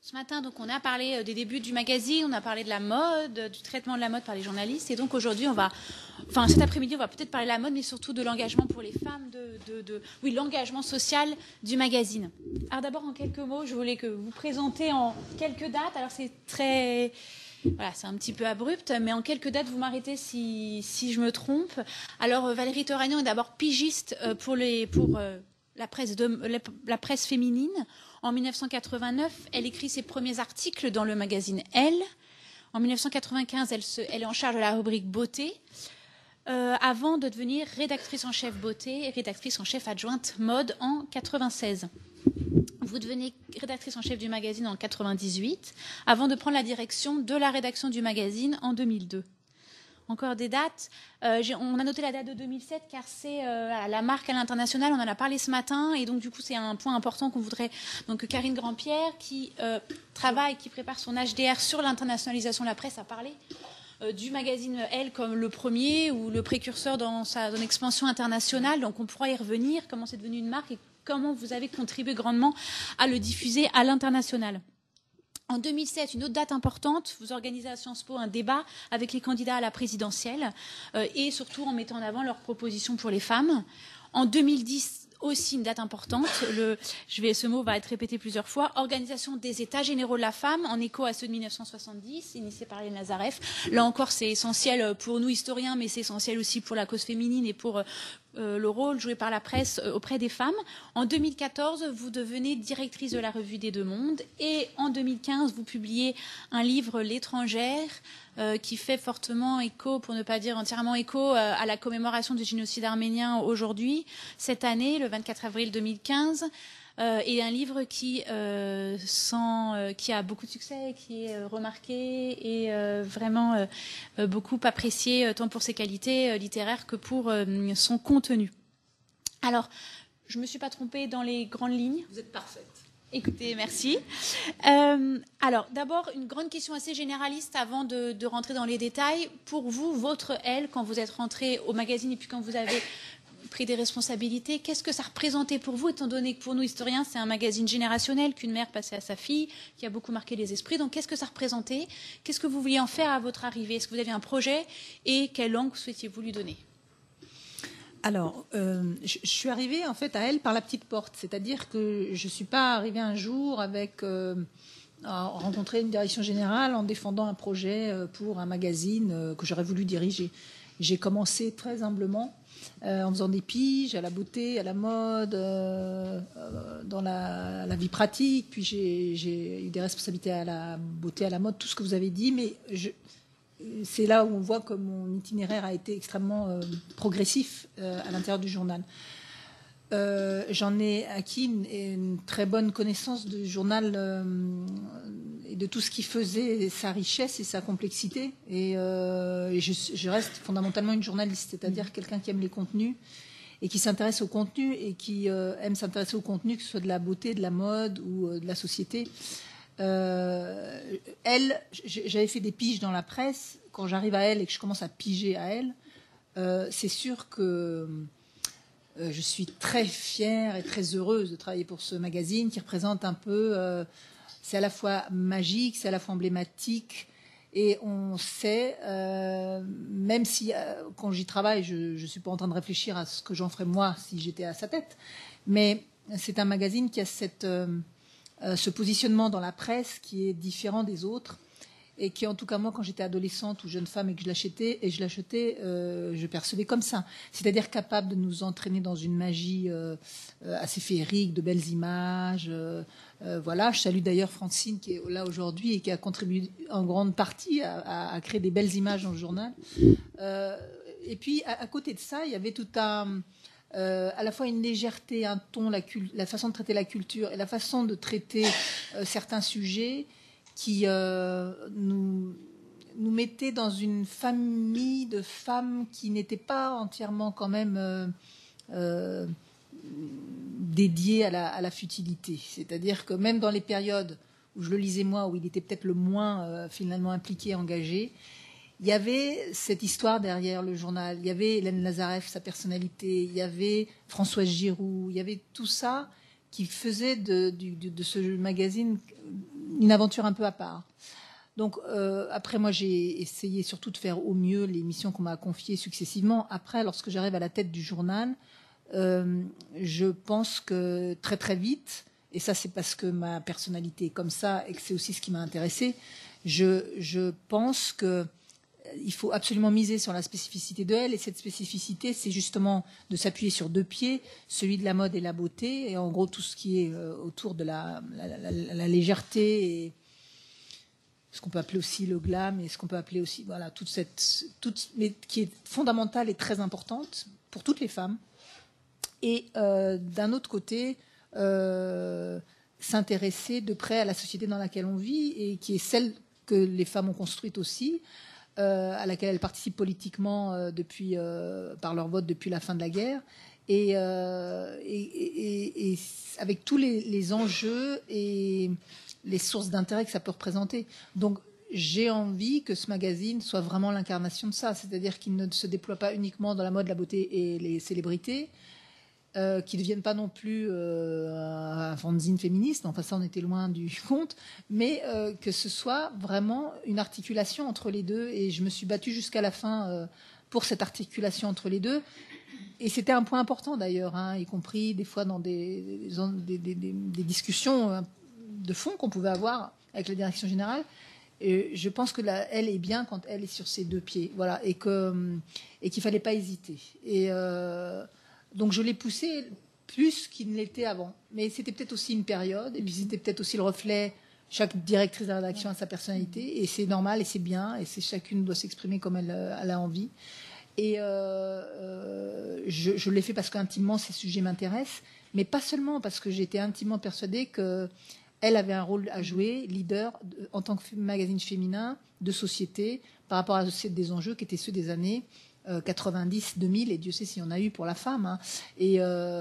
Ce matin, donc, on a parlé des débuts du magazine, on a parlé de la mode, du traitement de la mode par les journalistes. Et donc aujourd'hui, cet après-midi, on va peut-être parler de la mode, mais surtout de l'engagement pour les femmes, oui, l'engagement social du magazine. Alors d'abord, en quelques mots, je voulais que vous présenter en quelques dates. Alors c'est très... Voilà, c'est un petit peu abrupt, mais en quelques dates, vous m'arrêtez si je me trompe. Alors Valérie Toragnan est d'abord pigiste pour la presse féminine. En 1989, elle écrit ses premiers articles dans le magazine Elle. En 1995, elle est en charge de la rubrique beauté, avant de devenir rédactrice en chef beauté et rédactrice en chef adjointe mode en 1996. Vous devenez rédactrice en chef du magazine en 1998, avant de prendre la direction de la rédaction du magazine en 2002. Encore des dates. On a noté la date de 2007 car c'est la marque à l'international. On en a parlé ce matin et donc du coup c'est un point important qu'on voudrait. Donc Karine Grandpierre qui qui prépare son HDR sur l'internationalisation de la presse, a parlé du magazine Elle comme le premier ou le précurseur dans son expansion internationale. Donc on pourra y revenir. Comment c'est devenu une marque et comment vous avez contribué grandement à le diffuser à l'international. En 2007, une autre date importante, vous organisez à Sciences Po un débat avec les candidats à la présidentielle et surtout en mettant en avant leurs propositions pour les femmes. En 2010, aussi une date importante, ce mot va être répété plusieurs fois, organisation des États généraux de la femme, en écho à ceux de 1970, initiés par Hélène Lazareff. Là encore, c'est essentiel pour nous historiens, mais c'est essentiel aussi pour la cause féminine et pour le rôle joué par la presse auprès des femmes. En 2014, vous devenez directrice de la revue des Deux Mondes et en 2015, vous publiez un livre, L'étrangère, qui fait fortement écho, pour ne pas dire entièrement écho, à la commémoration du génocide arménien aujourd'hui, cette année, le 24 avril 2015. Et un livre qui a beaucoup de succès, qui est remarqué et vraiment beaucoup apprécié, tant pour ses qualités littéraires que pour son contenu. Alors, je ne me suis pas trompée dans les grandes lignes. Vous êtes parfaite. Écoutez, merci. Alors, d'abord, une grande question assez généraliste avant de rentrer dans les détails. Pour vous, votre Elle, quand vous êtes rentrée au magazine et puis quand vous avez pris des responsabilités, qu'est-ce que ça représentait pour vous, étant donné que pour nous, historiens, c'est un magazine générationnel qu'une mère passait à sa fille, qui a beaucoup marqué les esprits. Donc, qu'est-ce que ça représentait? Qu'est-ce que vous vouliez en faire à votre arrivée? Est-ce que vous aviez un projet? Et quelle langue souhaitiez-vous lui donner? Alors, je suis arrivée en fait à Elle par la petite porte, c'est-à-dire que je ne suis pas arrivée un jour à rencontrer une direction générale en défendant un projet pour un magazine que j'aurais voulu diriger. J'ai commencé très humblement en faisant des piges à la beauté, à la mode, dans la vie pratique. Puis j'ai eu des responsabilités à la beauté, à la mode, tout ce que vous avez dit, mais c'est là où on voit que mon itinéraire a été extrêmement progressif à l'intérieur du journal. J'en ai acquis une très bonne connaissance du journal et de tout ce qui faisait sa richesse et sa complexité. Et je reste fondamentalement une journaliste, c'est-à-dire quelqu'un qui aime les contenus et qui s'intéresse au contenu et qui aime s'intéresser au contenu, que ce soit de la beauté, de la mode ou de la société. J'avais fait des piges dans la presse. Quand j'arrive à Elle et que je commence à piger à Elle, c'est sûr que je suis très fière et très heureuse de travailler pour ce magazine qui représente un peu... c'est à la fois magique, c'est à la fois emblématique. Et on sait, même si quand j'y travaille, je ne suis pas en train de réfléchir à ce que j'en ferais moi si j'étais à sa tête, mais c'est un magazine qui a ce positionnement dans la presse qui est différent des autres et qui, en tout cas moi, quand j'étais adolescente ou jeune femme et que je l'achetais, je percevais comme ça. C'est-à-dire capable de nous entraîner dans une magie assez féerique, de belles images. Voilà, je salue d'ailleurs Francine qui est là aujourd'hui et qui a contribué en grande partie à créer des belles images dans le journal. Et puis, à côté de ça, il y avait tout à la fois une légèreté, un ton, la façon de traiter la culture et la façon de traiter certains sujets qui nous mettaient dans une famille de femmes qui n'étaient pas entièrement quand même dédiées à la futilité. C'est-à-dire que même dans les périodes où je le lisais moi, où il était peut-être le moins finalement impliqué, engagé, il y avait cette histoire derrière le journal. Il y avait Hélène Lazareff, sa personnalité. Il y avait Françoise Giroud. Il y avait tout ça qui faisait de ce magazine une aventure un peu à part. Donc après, moi, j'ai essayé surtout de faire au mieux les missions qu'on m'a confiées successivement. Après, lorsque j'arrive à la tête du journal, je pense que très très vite, et ça c'est parce que ma personnalité est comme ça et que c'est aussi ce qui m'a intéressée, je pense que il faut absolument miser sur la spécificité de elle, et cette spécificité, c'est justement de s'appuyer sur 2 pieds, celui de la mode et la beauté, et en gros tout ce qui est autour de la légèreté, et ce qu'on peut appeler aussi le glam, et ce qu'on peut appeler aussi, voilà, mais qui est fondamentale et très importante pour toutes les femmes. Et d'un autre côté, s'intéresser de près à la société dans laquelle on vit, et qui est celle que les femmes ont construite aussi, à laquelle elles participent politiquement par leur vote depuis la fin de la guerre, et avec tous les enjeux et les sources d'intérêt que ça peut représenter. Donc j'ai envie que ce magazine soit vraiment l'incarnation de ça, c'est-à-dire qu'il ne se déploie pas uniquement dans la mode, la beauté et les célébrités, qui ne deviennent pas non plus un fanzine féministe, enfin ça on était loin du compte, mais que ce soit vraiment une articulation entre les deux, et je me suis battue jusqu'à la fin pour cette articulation entre les deux, et c'était un point important d'ailleurs, hein, y compris des fois dans des discussions de fond qu'on pouvait avoir avec la direction générale. Et je pense que elle est bien quand elle est sur ses 2 pieds, voilà, et qu'il fallait pas hésiter. Et donc je l'ai poussé plus qu'il ne l'était avant. Mais c'était peut-être aussi une période, et puis c'était peut-être aussi le reflet. Chaque directrice de la rédaction a sa personnalité, et c'est normal, et c'est bien, et chacune doit s'exprimer comme elle a envie. Et je l'ai fait parce qu'intimement ces sujets m'intéressent, mais pas seulement parce que j'étais intimement persuadée qu'elle avait un rôle à jouer, leader, en tant que magazine féminin, de société, par rapport à des enjeux qui étaient ceux des années 90, 2000, et Dieu sait s'il y en a eu pour la femme. Hein. Et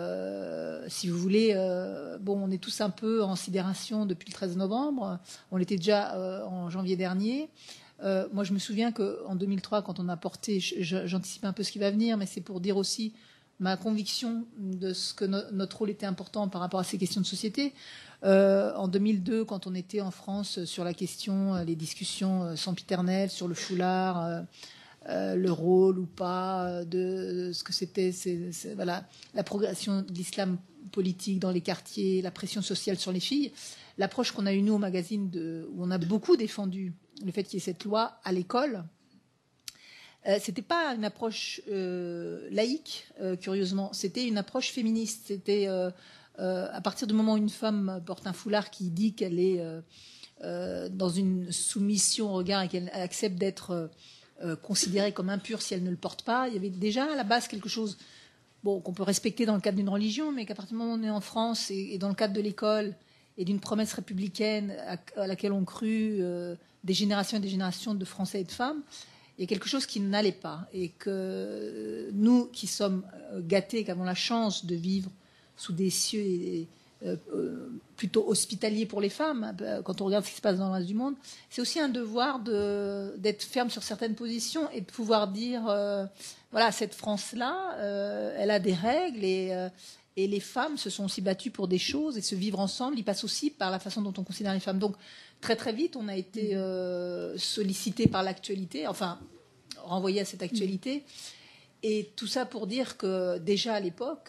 si vous voulez, on est tous un peu en sidération depuis le 13 novembre. On l'était déjà en janvier dernier. Moi, je me souviens qu'en 2003, quand on a porté, j'anticipe un peu ce qui va venir, mais c'est pour dire aussi ma conviction de ce que notre rôle était important par rapport à ces questions de société. En 2002, quand on était en France sur la question, les discussions sempiternelles sur le foulard, le rôle ou pas de ce que c'était, voilà, la progression de l'islam politique dans les quartiers, la pression sociale sur les filles. L'approche qu'on a eue, nous, au magazine, où on a beaucoup défendu le fait qu'il y ait cette loi à l'école, c'était pas une approche laïque, curieusement, c'était une approche féministe. C'était à partir du moment où une femme porte un foulard qui dit qu'elle est dans une soumission au regard et qu'elle accepte d'être considérée comme impure si elle ne le porte pas, il y avait déjà à la base quelque chose qu'on peut respecter dans le cadre d'une religion, mais qu'à partir du moment où on est en France et dans le cadre de l'école et d'une promesse républicaine à laquelle ont cru des générations et des générations de Français et de femmes, il y a quelque chose qui n'allait pas. Et que nous, qui sommes gâtés, qui avons la chance de vivre sous des cieux plutôt hospitaliers pour les femmes, quand on regarde ce qui se passe dans le reste du monde, c'est aussi un devoir d'être ferme sur certaines positions et de pouvoir dire, voilà, cette France-là, elle a des règles, et les femmes se sont aussi battues pour des choses, et ce vivre ensemble, il passe aussi par la façon dont on considère les femmes. Donc, très très vite, on a été sollicité par l'actualité, enfin, renvoyé à cette actualité. Et tout ça pour dire que déjà à l'époque,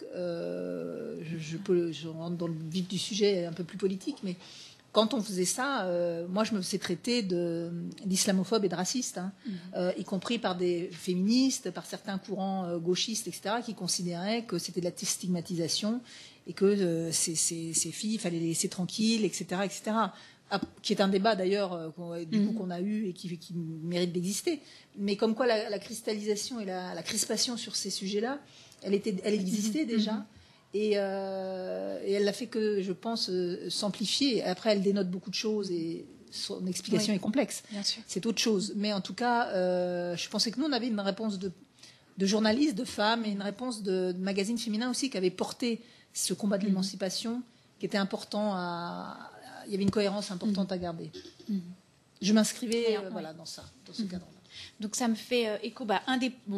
je rentre dans le vif du sujet un peu plus politique, mais quand on faisait ça, moi je me faisais traiter d'islamophobe et de raciste, hein, y compris par des féministes, par certains courants gauchistes, etc., qui considéraient que c'était de la stigmatisation et que ces filles, il fallait les laisser tranquilles, etc., etc. Qui est un débat d'ailleurs qu'on a eu et qui mérite d'exister. Mais comme quoi la cristallisation et la crispation sur ces sujets-là, elle existait déjà, et elle l'a fait que, je pense, s'amplifier. Après, elle dénote beaucoup de choses et son explication est complexe. C'est autre chose. Mais en tout cas, je pensais que nous, on avait une réponse de journalistes, de femmes, et une réponse de magazines féminins aussi qui avaient porté ce combat de l'émancipation, qui était important il y avait une cohérence importante à garder. Je m'inscrivais dans ce cadre-là. Donc ça me fait écho.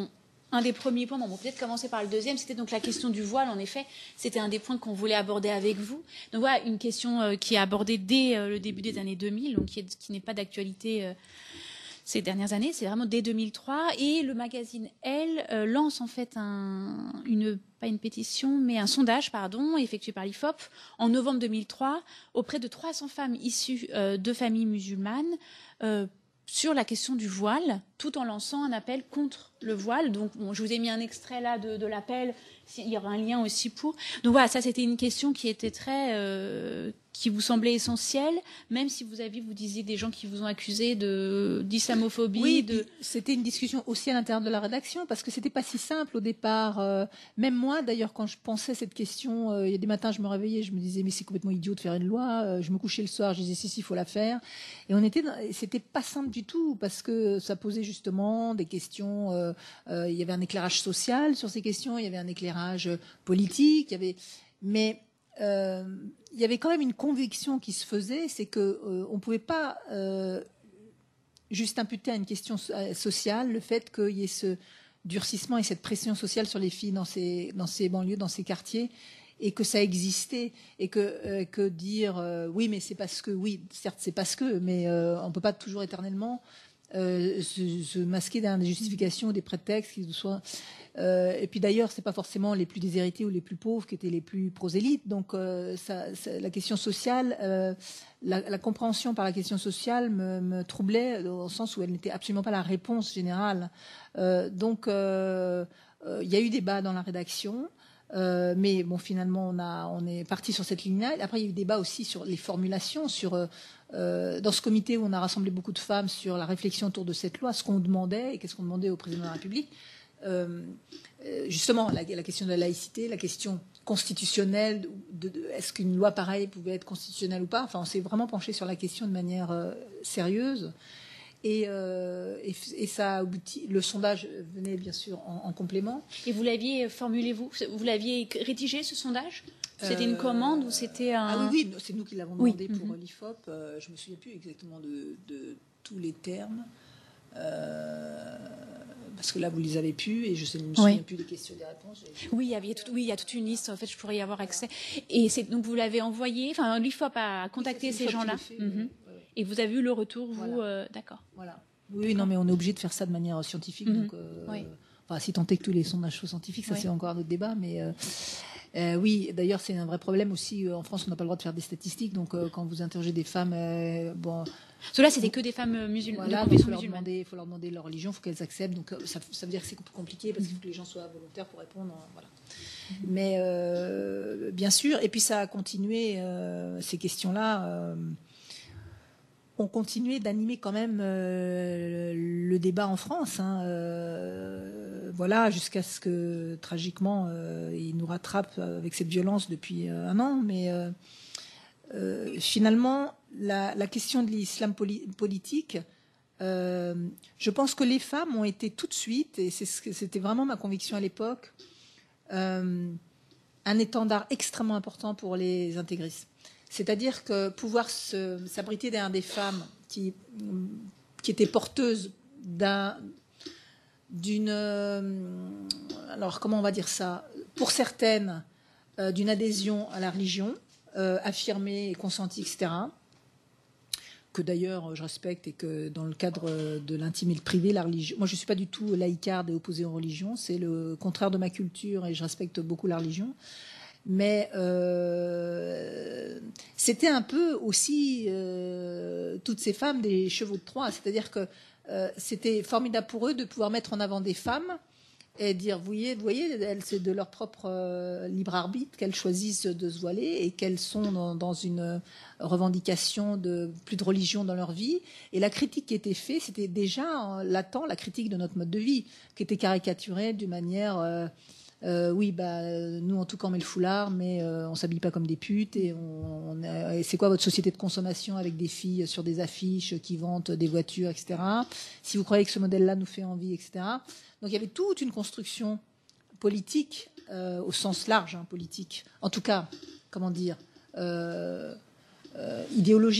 un des premiers points, bon, on peut peut-être commencer par le deuxième, c'était donc la question du voile, en effet, c'était un des points qu'on voulait aborder avec vous. Donc voilà, une question qui est abordée dès le début des années 2000, donc qui n'est pas d'actualité ces dernières années, c'est vraiment dès 2003, et le magazine Elle lance en fait pas une pétition, mais un sondage, effectué par l'IFOP en novembre 2003 auprès de 300 femmes issues de familles musulmanes sur la question du voile, tout en lançant un appel contre le voile. Donc, bon, je vous ai mis un extrait là de l'appel. Il y aura un lien aussi pour. Donc voilà, ça c'était une question qui était qui vous semblait essentielle, même si vous disiez des gens qui vous ont accusé d'islamophobie. Oui, c'était une discussion aussi à l'intérieur de la rédaction, parce que c'était pas si simple au départ. Même moi, d'ailleurs, quand je pensais cette question, il y a des matins, je me réveillais, je me disais, mais c'est complètement idiot de faire une loi. Je me couchais le soir, je disais, si, il faut la faire. Et c'était pas simple du tout, parce que ça posait justement des questions. Il y avait un éclairage social sur ces questions, il y avait un éclairage politique, mais il y avait quand même une conviction qui se faisait, c'est que on ne pouvait pas juste imputer à une question sociale le fait qu'il y ait ce durcissement et cette pression sociale sur les filles dans ces banlieues, dans ces quartiers, et que ça existait, et que dire oui, mais c'est parce que, oui, certes c'est parce que, mais on ne peut pas toujours éternellement se masquer derrière des justifications, des prétextes qui soient. Et puis d'ailleurs, c'est pas forcément les plus déshérités ou les plus pauvres qui étaient les plus prosélytes. Donc la question sociale, la compréhension par la question sociale me troublait, au sens où elle n'était absolument pas la réponse générale. Donc il y a eu débat dans la rédaction. Mais bon, finalement, on est parti sur cette ligne-là. Après, il y a eu débat aussi sur les formulations, dans ce comité où on a rassemblé beaucoup de femmes sur la réflexion autour de cette loi, ce qu'on demandait et qu'est-ce qu'on demandait au président de la République. Justement, la question de la laïcité, la question constitutionnelle, est-ce qu'une loi pareille pouvait être constitutionnelle ou pas. Enfin, on s'est vraiment penché sur la question de manière sérieuse. Et ça a abouti. Le sondage venait bien sûr en complément. Et vous l'aviez formulé, vous l'aviez rédigé, ce sondage? C'était une commande ou c'était un... Ah oui, c'est nous qui l'avons demandé pour l'IFOP. Je ne me souviens plus exactement de tous les termes. Parce que là, vous les avez pu, et je ne me souviens plus des questions et des réponses. Oui, il y a toute une liste. En fait, je pourrais y avoir accès. Et donc, vous l'avez envoyé. Enfin, l'IFOP a contacté ces gens-là. Et vous avez eu le retour, vous, d'accord. Voilà. Oui, non, mais on est obligé de faire ça de manière scientifique. Donc, enfin, si tant est que tous les sondages soient scientifiques, ça c'est encore un autre débat. Mais oui, d'ailleurs, c'est un vrai problème aussi. En France, on n'a pas le droit de faire des statistiques. Donc, quand vous interrogez des femmes, bon. Cela, c'était que des femmes musulmanes. Voilà, il faut leur demander leur religion, il faut qu'elles acceptent. Donc, ça veut dire que c'est compliqué parce qu'il faut que les gens soient volontaires pour répondre. Voilà. Mais bien sûr, et puis ça a continué, ces questions-là ont continué d'animer quand même le débat en France. Voilà, jusqu'à ce que, tragiquement, il nous rattrape avec cette violence depuis un an. Mais finalement, la question de l'islam politique, je pense que les femmes ont été tout de suite, et c'était vraiment ma conviction à l'époque, un étendard extrêmement important pour les intégristes. C'est-à-dire que pouvoir s'abriter derrière des femmes qui étaient porteuses d'une... alors, comment on va dire ça? Pour certaines, d'une adhésion à la religion, affirmée et consentie, etc., que d'ailleurs je respecte, et que dans le cadre de l'intime et le privé, la religion... Moi, je ne suis pas du tout laïcarde et opposée aux religions. C'est le contraire de ma culture, et je respecte beaucoup la religion. Mais c'était un peu aussi toutes ces femmes des chevaux de Troie. C'est-à-dire que c'était formidable pour eux de pouvoir mettre en avant des femmes et dire, vous voyez, c'est de leur propre libre arbitre qu'elles choisissent de se voiler, et qu'elles sont dans une revendication de plus de religion dans leur vie. Et la critique qui était faite, c'était déjà latent, la critique de notre mode de vie, qui était caricaturée d'une manière... oui, nous en tout cas on met le foulard, mais on s'habille pas comme des putes, et c'est quoi votre société de consommation avec des filles sur des affiches qui vantent des voitures, etc. Si vous croyez que ce modèle-là nous fait envie, etc. Donc il y avait toute une construction politique, au sens large, politique, en tout cas, comment dire, idéologique,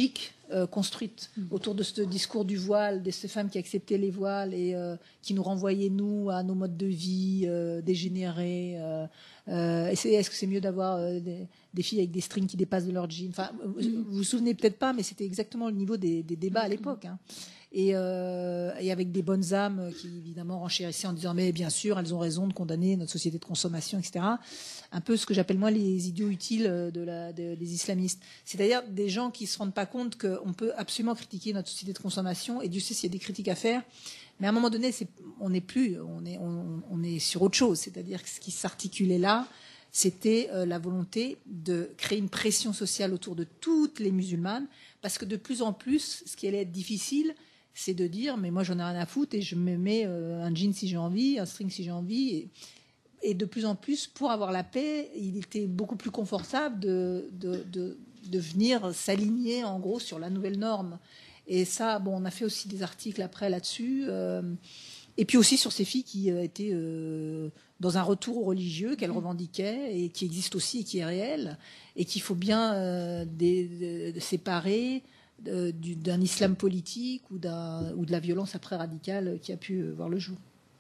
construite autour de ce discours du voile, de ces femmes qui acceptaient les voiles et qui nous renvoyaient, nous, à nos modes de vie dégénérés. Est-ce que c'est mieux d'avoir des filles avec des strings qui dépassent de leurs jeans? Enfin, vous vous souvenez peut-être pas, mais c'était exactement le niveau des débats à l'époque. Hein. Et avec des bonnes âmes qui, évidemment, renchérissaient en disant « mais bien sûr, elles ont raison de condamner notre société de consommation, etc. » Un peu ce que j'appelle, moi, les idiots utiles des islamistes. C'est-à-dire des gens qui ne se rendent pas compte qu'on peut absolument critiquer notre société de consommation, et Dieu sait s'il y a des critiques à faire, mais à un moment donné, on est sur autre chose. C'est-à-dire que ce qui s'articulait là, c'était la volonté de créer une pression sociale autour de toutes les musulmanes, parce que de plus en plus, ce qui allait être difficile, c'est de dire, mais moi j'en ai rien à foutre et je me mets un jean si j'ai envie, un string si j'ai envie. Et de plus en plus, pour avoir la paix, il était beaucoup plus confortable de venir s'aligner en gros sur la nouvelle norme. Et ça, bon, on a fait aussi des articles après là-dessus. Et puis aussi sur ces filles qui étaient dans un retour au religieux qu'elles revendiquaient et qui existe aussi et qui est réel. Et qu'il faut bien séparer d'un islam politique ou de la violence après radicale qui a pu voir le jour.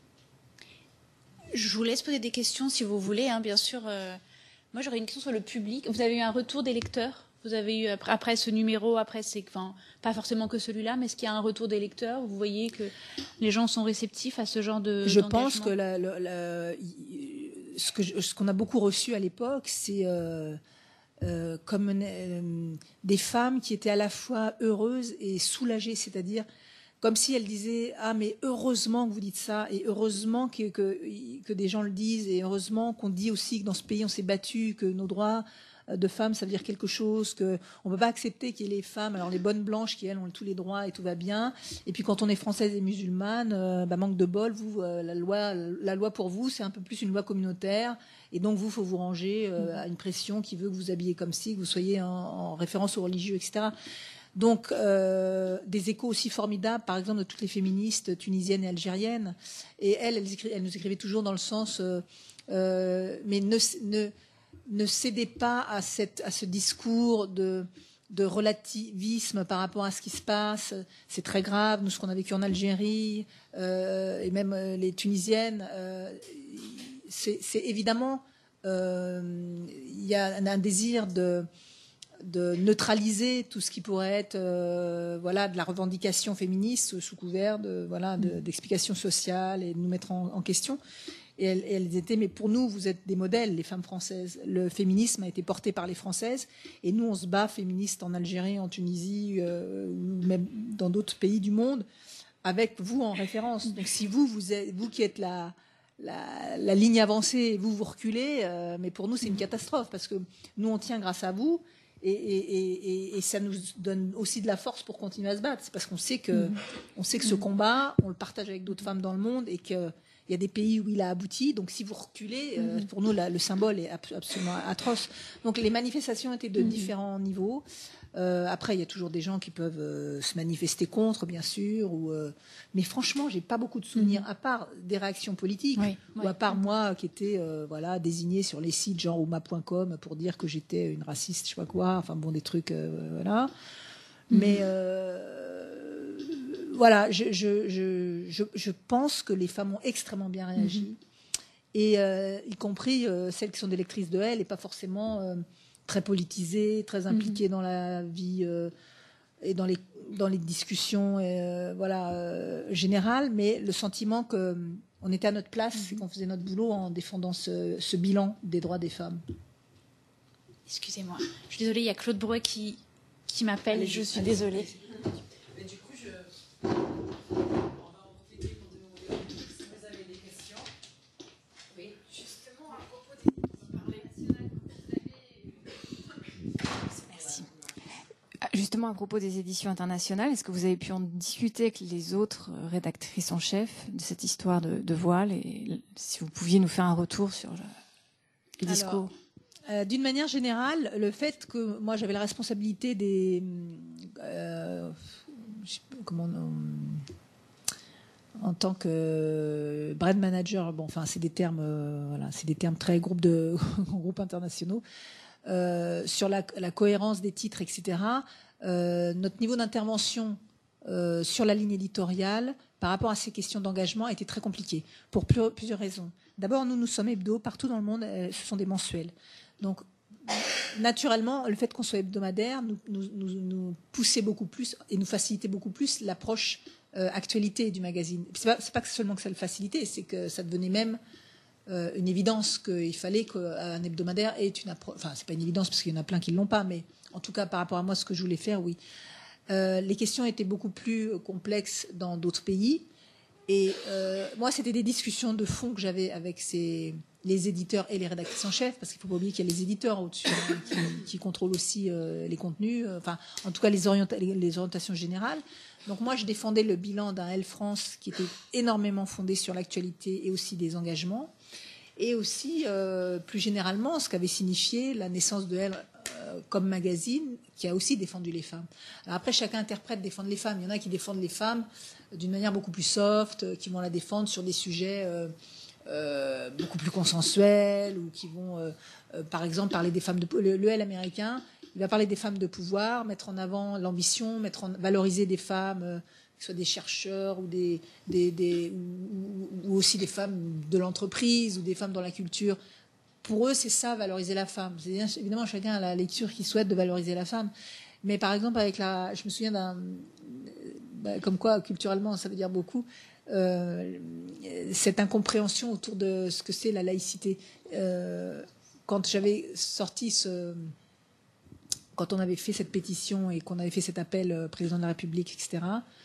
Je vous laisse poser des questions si vous voulez, hein, bien sûr. Moi, j'aurais une question sur le public. Vous avez eu un retour des lecteurs? Vous avez eu, après ce numéro, pas forcément que celui-là, mais est-ce qu'il y a un retour des lecteurs? Vous voyez que les gens sont réceptifs à ce genre Je pense que ce qu'on a beaucoup reçu à l'époque, c'est comme des femmes qui étaient à la fois heureuses et soulagées, c'est-à-dire comme si elles disaient « Ah, mais heureusement que vous dites ça, et heureusement que des gens le disent, et heureusement qu'on dit aussi que dans ce pays on s'est battu, que nos droits de femmes, ça veut dire quelque chose, qu'on ne peut pas accepter qu'il y ait les femmes, alors les bonnes blanches qui, elles, ont tous les droits et tout va bien. Et puis quand on est française et musulmane, manque de bol, vous, la loi pour vous, c'est un peu plus une loi communautaire. Et donc, vous, faut vous ranger à une pression qui veut que vous habillez comme si, que vous soyez en référence aux religieux, etc. » Donc, des échos aussi formidables, par exemple, de toutes les féministes tunisiennes et algériennes. Et elles nous écrivaient toujours dans le sens mais ne cédez pas à ce discours de relativisme par rapport à ce qui se passe. C'est très grave. Nous, ce qu'on a vécu en Algérie, et même les Tunisiennes, c'est évidemment, il y a un désir de neutraliser tout ce qui pourrait être de la revendication féministe sous couvert d'explications sociales et de nous mettre en question. Et elles étaient, mais pour nous, vous êtes des modèles, les femmes françaises. Le féminisme a été porté par les Françaises, et nous, on se bat féministes en Algérie, en Tunisie, ou même dans d'autres pays du monde, avec vous en référence. Donc si vous qui êtes la ligne avancée, vous reculez, mais pour nous, c'est une catastrophe, parce que nous, on tient grâce à vous, et ça nous donne aussi de la force pour continuer à se battre. C'est parce qu'on sait que ce combat, on le partage avec d'autres femmes dans le monde, et que il y a des pays où il a abouti, donc si vous reculez, pour nous, le symbole est absolument atroce. Donc les manifestations étaient de différents niveaux. Après, il y a toujours des gens qui peuvent se manifester contre, bien sûr. Mais franchement, j'ai pas beaucoup de souvenirs, à part des réactions politiques, ou à part moi qui étais désignée sur les sites genre ouma.com pour dire que j'étais une raciste, je sais pas quoi. Enfin bon, des trucs, voilà. Mais voilà, je pense que les femmes ont extrêmement bien réagi, et y compris celles qui sont des lectrices de Elle, et pas forcément très politisées, très impliquées dans la vie et dans les discussions générales, mais le sentiment qu'on était à notre place et qu'on faisait notre boulot en défendant ce bilan des droits des femmes. Excusez-moi, je suis désolée, il y a Claude Brouet qui m'appelle, je suis désolée. Mais du coup, on va en profiter pour demander si vous avez des questions. Oui, justement, à propos des... On va parler national, Merci. Justement, à propos des éditions internationales, est-ce que vous avez pu en discuter avec les autres rédactrices en chef de cette histoire de voile, et si vous pouviez nous faire un retour sur le discours? D'une manière générale, le fait que moi j'avais la responsabilité des en tant que brand manager, c'est des termes, c'est des termes très groupe internationaux. sur la cohérence des titres, etc., notre niveau d'intervention sur la ligne éditoriale par rapport à ces questions d'engagement a été très compliqué pour plusieurs raisons. D'abord, nous sommes hebdo, partout dans le monde, ce sont des mensuels. Donc, naturellement, le fait qu'on soit hebdomadaire nous poussait beaucoup plus et nous facilitait beaucoup plus l'approche actualité du magazine. C'est pas seulement que ça le facilitait, c'est que ça devenait même une évidence qu'il fallait qu'un hebdomadaire ait une approche. Enfin, c'est pas une évidence parce qu'il y en a plein qui ne l'ont pas, mais en tout cas, par rapport à moi, ce que je voulais faire, oui. Les questions étaient beaucoup plus complexes dans d'autres pays. Et moi, c'était des discussions de fond que j'avais avec les éditeurs et les rédactrices en chef, parce qu'il ne faut pas oublier qu'il y a les éditeurs au-dessus qui contrôlent aussi les contenus, enfin, en tout cas les orientations générales. Donc moi, je défendais le bilan d'un Elle France qui était énormément fondé sur l'actualité et aussi des engagements, et aussi, plus généralement, ce qu'avait signifié la naissance de Elle comme magazine, qui a aussi défendu les femmes. Alors après, chacun interprète défendre les femmes. Il y en a qui défendent les femmes d'une manière beaucoup plus soft, qui vont la défendre sur des sujets beaucoup plus consensuels, ou qui vont, par exemple, parler des femmes le Elle américain, il va parler des femmes de pouvoir, mettre en avant l'ambition, valoriser des femmes, que ce soit des chercheurs ou ou aussi des femmes de l'entreprise ou des femmes dans la culture. Pour eux, c'est ça, valoriser la femme. Évidemment, chacun a la lecture qu'il souhaite de valoriser la femme. Mais par exemple, je me souviens comme quoi, culturellement, ça veut dire beaucoup, cette incompréhension autour de ce que c'est la laïcité. Quand j'avais sorti quand on avait fait cette pétition et qu'on avait fait cet appel président de la République, etc.,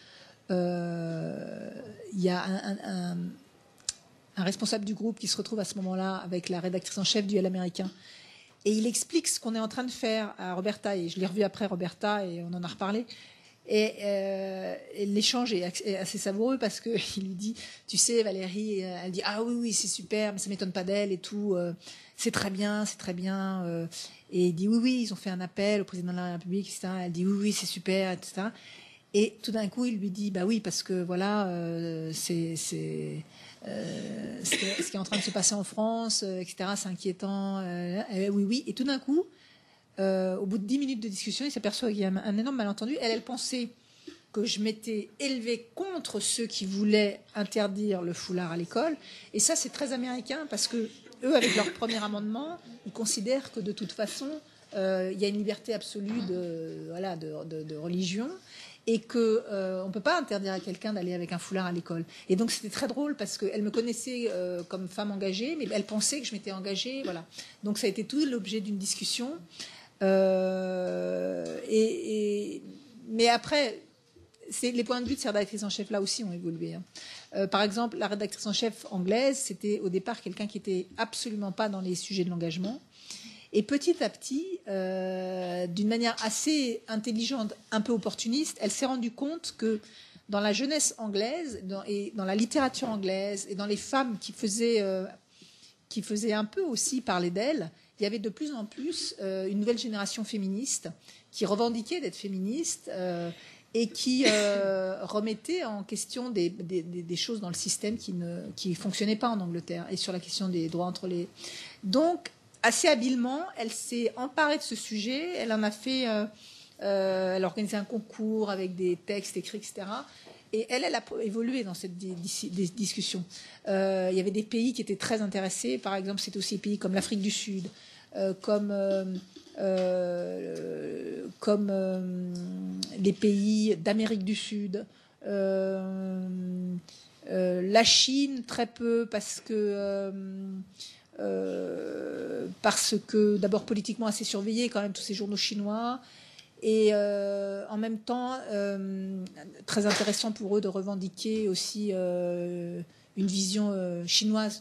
il y a un responsable du groupe qui se retrouve à ce moment-là avec la rédactrice en chef du Elle américain. Et il explique ce qu'on est en train de faire à Roberta. Et je l'ai revu après, Roberta, et on en a reparlé. Et l'échange est assez savoureux parce qu'il lui dit, tu sais, Valérie, elle dit, ah oui, c'est super, mais ça m'étonne pas d'elle et tout. C'est très bien, c'est très bien. Et il dit, oui, ils ont fait un appel au président de la République, etc. Elle dit, oui, c'est super, etc. Et tout d'un coup, il lui dit, bah oui, parce que voilà, c'est ce qui est en train de se passer en France, etc. C'est inquiétant. Oui. Et tout d'un coup, au bout de 10 minutes de discussion, il s'aperçoit qu'il y a un énorme malentendu. Elle pensait que je m'étais élevée contre ceux qui voulaient interdire le foulard à l'école. Et ça, c'est très américain parce que eux, avec leur premier amendement, ils considèrent que de toute façon, il y a une liberté absolue de religion. Et qu'on ne peut pas interdire à quelqu'un d'aller avec un foulard à l'école. Et donc c'était très drôle parce qu'elle me connaissait comme femme engagée, mais elle pensait que je m'étais engagée. Voilà. Donc ça a été tout l'objet d'une discussion. Mais après, les points de vue de ces rédactrices en chef là aussi ont évolué. Par exemple, la rédactrice en chef anglaise, c'était au départ quelqu'un qui n'était absolument pas dans les sujets de l'engagement. Et petit à petit, d'une manière assez intelligente, un peu opportuniste, elle s'est rendue compte que dans la jeunesse anglaise, et dans la littérature anglaise, et dans les femmes qui faisaient un peu aussi parler d'elle, il y avait de plus en plus une nouvelle génération féministe qui revendiquait d'être féministe et qui remettait en question des choses dans le système qui fonctionnaient pas en Angleterre, et sur la question des droits entre les... Donc, assez habilement, elle s'est emparée de ce sujet. Elle en a fait, elle a organisé un concours avec des textes écrits, etc. Et elle a évolué dans cette discussion. Il y avait des pays qui étaient très intéressés. Par exemple, c'était aussi des pays comme l'Afrique du Sud, comme les pays d'Amérique du Sud. La Chine, très peu, parce que d'abord politiquement assez surveillé quand même, tous ces journaux chinois, et en même temps très intéressant pour eux de revendiquer aussi une vision chinoise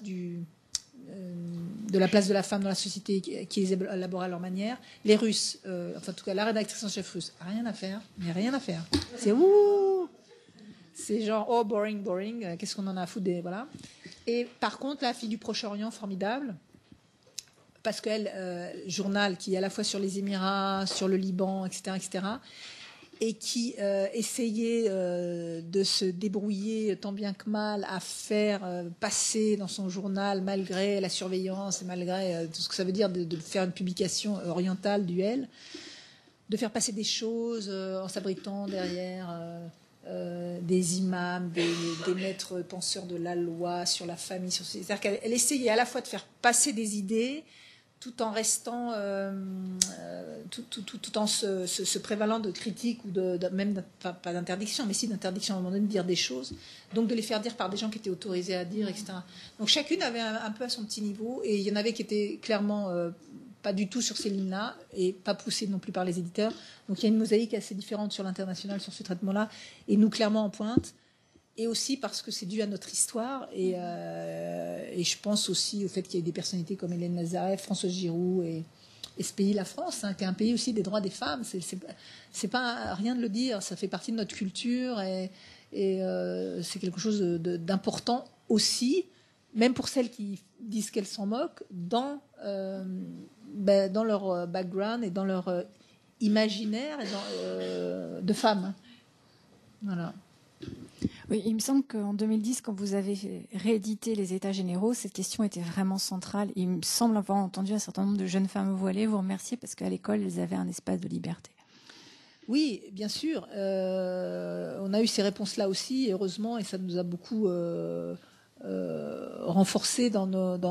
de la place de la femme dans la société qu'ils élaboraient à leur manière. Les Russes, enfin en tout cas la rédactrice en chef russe, rien à faire, mais rien à faire. C'est ouh, c'est genre oh boring, qu'est-ce qu'on en a à foutre voilà. Et par contre, la fille du Proche-Orient, formidable, parce qu'elle, journal qui est à la fois sur les Émirats, sur le Liban, etc., etc. et qui essayait de se débrouiller tant bien que mal à faire passer dans son journal, malgré la surveillance et malgré tout ce que ça veut dire de faire une publication orientale du L, de faire passer des choses en s'abritant derrière des imams, des maîtres penseurs de la loi sur la famille. C'est-à-dire qu'elle essayait à la fois de faire passer des idées tout en restant, tout en se prévalant de critiques ou même pas d'interdiction, mais si d'interdiction à un moment donné de dire des choses, donc de les faire dire par des gens qui étaient autorisés à dire, etc. Donc chacune avait un peu à son petit niveau, et il y en avait qui étaient clairement pas du tout sur ces lignes-là, et pas poussées non plus par les éditeurs. Donc il y a une mosaïque assez différente sur l'international sur ce traitement-là, et nous clairement en pointe. Et aussi parce que c'est dû à notre histoire, et je pense aussi au fait qu'il y a des personnalités comme Hélène Nazaret, Françoise Giroud et ce pays, la France, qui est un pays aussi des droits des femmes. C'est pas rien de le dire, ça fait partie de notre culture, et c'est quelque chose d'important aussi, même pour celles qui disent qu'elles s'en moquent, dans leur background et dans leur imaginaire de femmes. Voilà. Oui, il me semble qu'en 2010, quand vous avez réédité les États généraux, cette question était vraiment centrale. Il me semble avoir entendu un certain nombre de jeunes femmes voilées vous remercier parce qu'à l'école, elles avaient un espace de liberté. Oui, bien sûr. On a eu ces réponses-là aussi, heureusement, et ça nous a beaucoup renforcé dans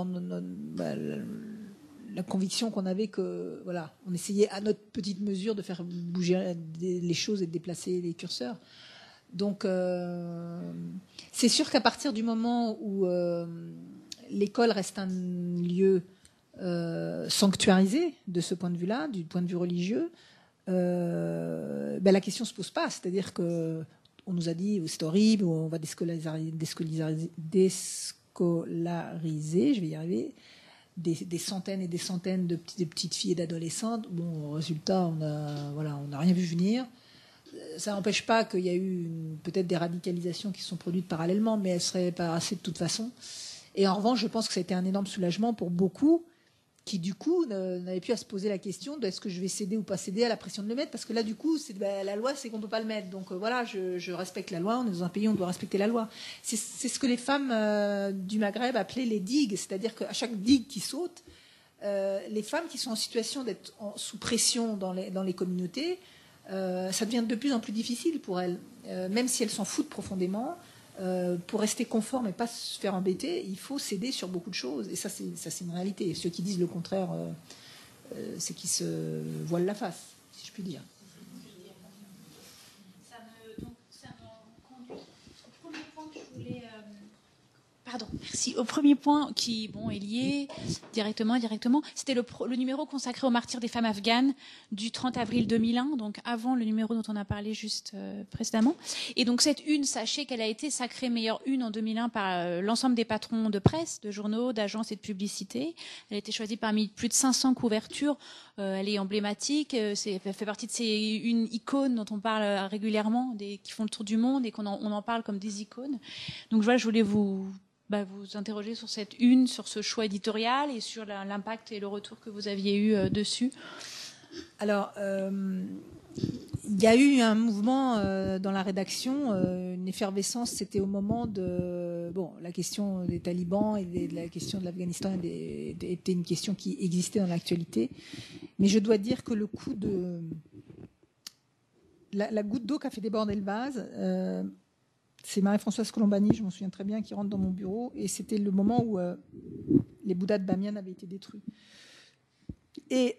la conviction qu'on avait que, voilà, on essayait à notre petite mesure de faire bouger les choses et de déplacer les curseurs. Donc, c'est sûr qu'à partir du moment où l'école reste un lieu sanctuarisé de ce point de vue-là, du point de vue religieux, la question se pose pas. C'est-à-dire que on nous a dit c'est horrible, on va déscolariser, je vais y arriver, des centaines et des centaines de petites filles et d'adolescentes. Bon, résultat, on n'a rien vu venir. Ça n'empêche pas qu'il y a eu peut-être des radicalisations qui se sont produites parallèlement, mais elles ne seraient pas assez de toute façon. Et en revanche, je pense que ça a été un énorme soulagement pour beaucoup qui, du coup, n'avaient plus à se poser la question de est-ce que je vais céder ou pas céder à la pression de le mettre, parce que là, du coup, la loi, c'est qu'on ne peut pas le mettre. Donc voilà, je respecte la loi, on est dans un pays où on doit respecter la loi. C'est ce que les femmes du Maghreb appelaient les digues, c'est-à-dire qu'à chaque digue qui saute, les femmes qui sont en situation d'être sous pression dans les communautés, ça devient de plus en plus difficile pour elles, même si elles s'en foutent profondément. Pour rester conforme et pas se faire embêter, il faut céder sur beaucoup de choses, et ça c'est une réalité. Et ceux qui disent le contraire, c'est qu'ils se voilent la face, si je puis dire. Ça me conduit au premier point que je voulais. Pardon, merci. Au premier point qui est lié directement. C'était le numéro consacré aux martyrs des femmes afghanes du 30 avril 2001, donc avant le numéro dont on a parlé juste précédemment. Et donc cette une, sachez qu'elle a été sacrée meilleure une en 2001 par l'ensemble des patrons de presse, de journaux, d'agences et de publicités. Elle a été choisie parmi plus de 500 couvertures. Elle est emblématique. Elle fait partie de ces une icônes dont on parle régulièrement, qui font le tour du monde et on en parle comme des icônes. Donc voilà, je voulais vous interroger sur cette une, sur ce choix éditorial et sur l'impact et le retour que vous aviez eu dessus. Alors, il y a eu un mouvement dans la rédaction, une effervescence. C'était au moment de la question des talibans et de la question de l'Afghanistan était une question qui existait dans l'actualité. Mais je dois dire que le coup de la goutte d'eau qui a fait déborder le vase. C'est Marie-Françoise Colombani, je m'en souviens très bien, qui rentre dans mon bureau, et c'était le moment où les Bouddhas de Bamiyan avaient été détruits. Et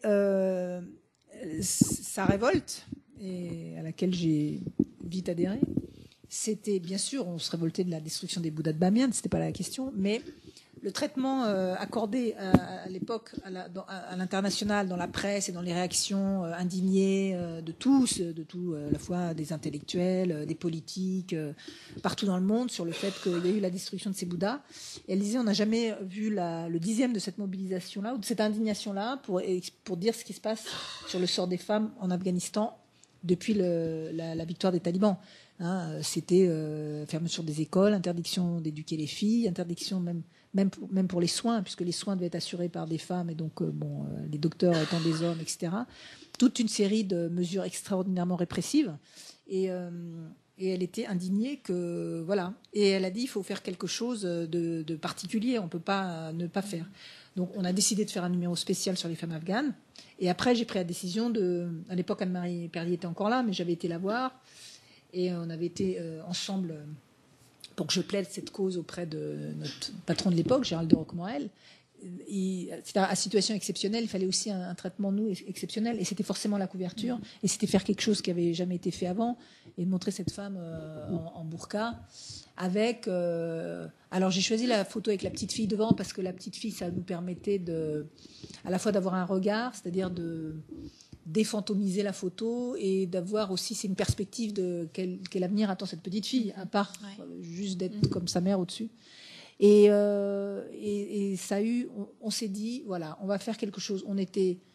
sa révolte, et à laquelle j'ai vite adhéré, c'était, bien sûr, on se révoltait de la destruction des Bouddhas de Bamiyan, c'était pas la question, mais le traitement accordé à l'époque à l'international, dans la presse et dans les réactions indignées de tous, à la fois des intellectuels, des politiques, partout dans le monde, sur le fait qu'il y a eu la destruction de ces Bouddhas. Et elle disait, on n'a jamais vu le dixième de cette mobilisation-là, ou de cette indignation-là, pour dire ce qui se passe sur le sort des femmes en Afghanistan depuis la victoire des talibans. C'était fermeture des écoles, interdiction d'éduquer les filles, interdiction même même pour les soins, puisque les soins devaient être assurés par des femmes, et donc les docteurs étant des hommes, etc. Toute une série de mesures extraordinairement répressives. Et elle était indignée que voilà. Et elle a dit il faut faire quelque chose de particulier. On ne peut pas ne pas faire. Donc on a décidé de faire un numéro spécial sur les femmes afghanes. Et après j'ai pris la décision à l'époque Anne-Marie Perlier était encore là, mais j'avais été la voir et on avait été ensemble pour que je plaide cette cause auprès de notre patron de l'époque, Gérald de Roquemorel. C'était à situation exceptionnelle, il fallait aussi un traitement, nous, exceptionnel. Et c'était forcément la couverture. Et c'était faire quelque chose qui n'avait jamais été fait avant. Et de montrer cette femme en burqa avec... alors, j'ai choisi la photo avec la petite fille devant parce que la petite fille, ça nous permettait à la fois d'avoir un regard, c'est-à-dire de défantomiser la photo et d'avoir aussi, c'est une perspective de quel avenir attend cette petite fille, à part juste d'être comme sa mère au-dessus. Et ça a eu, on s'est dit, voilà, on va faire quelque chose. On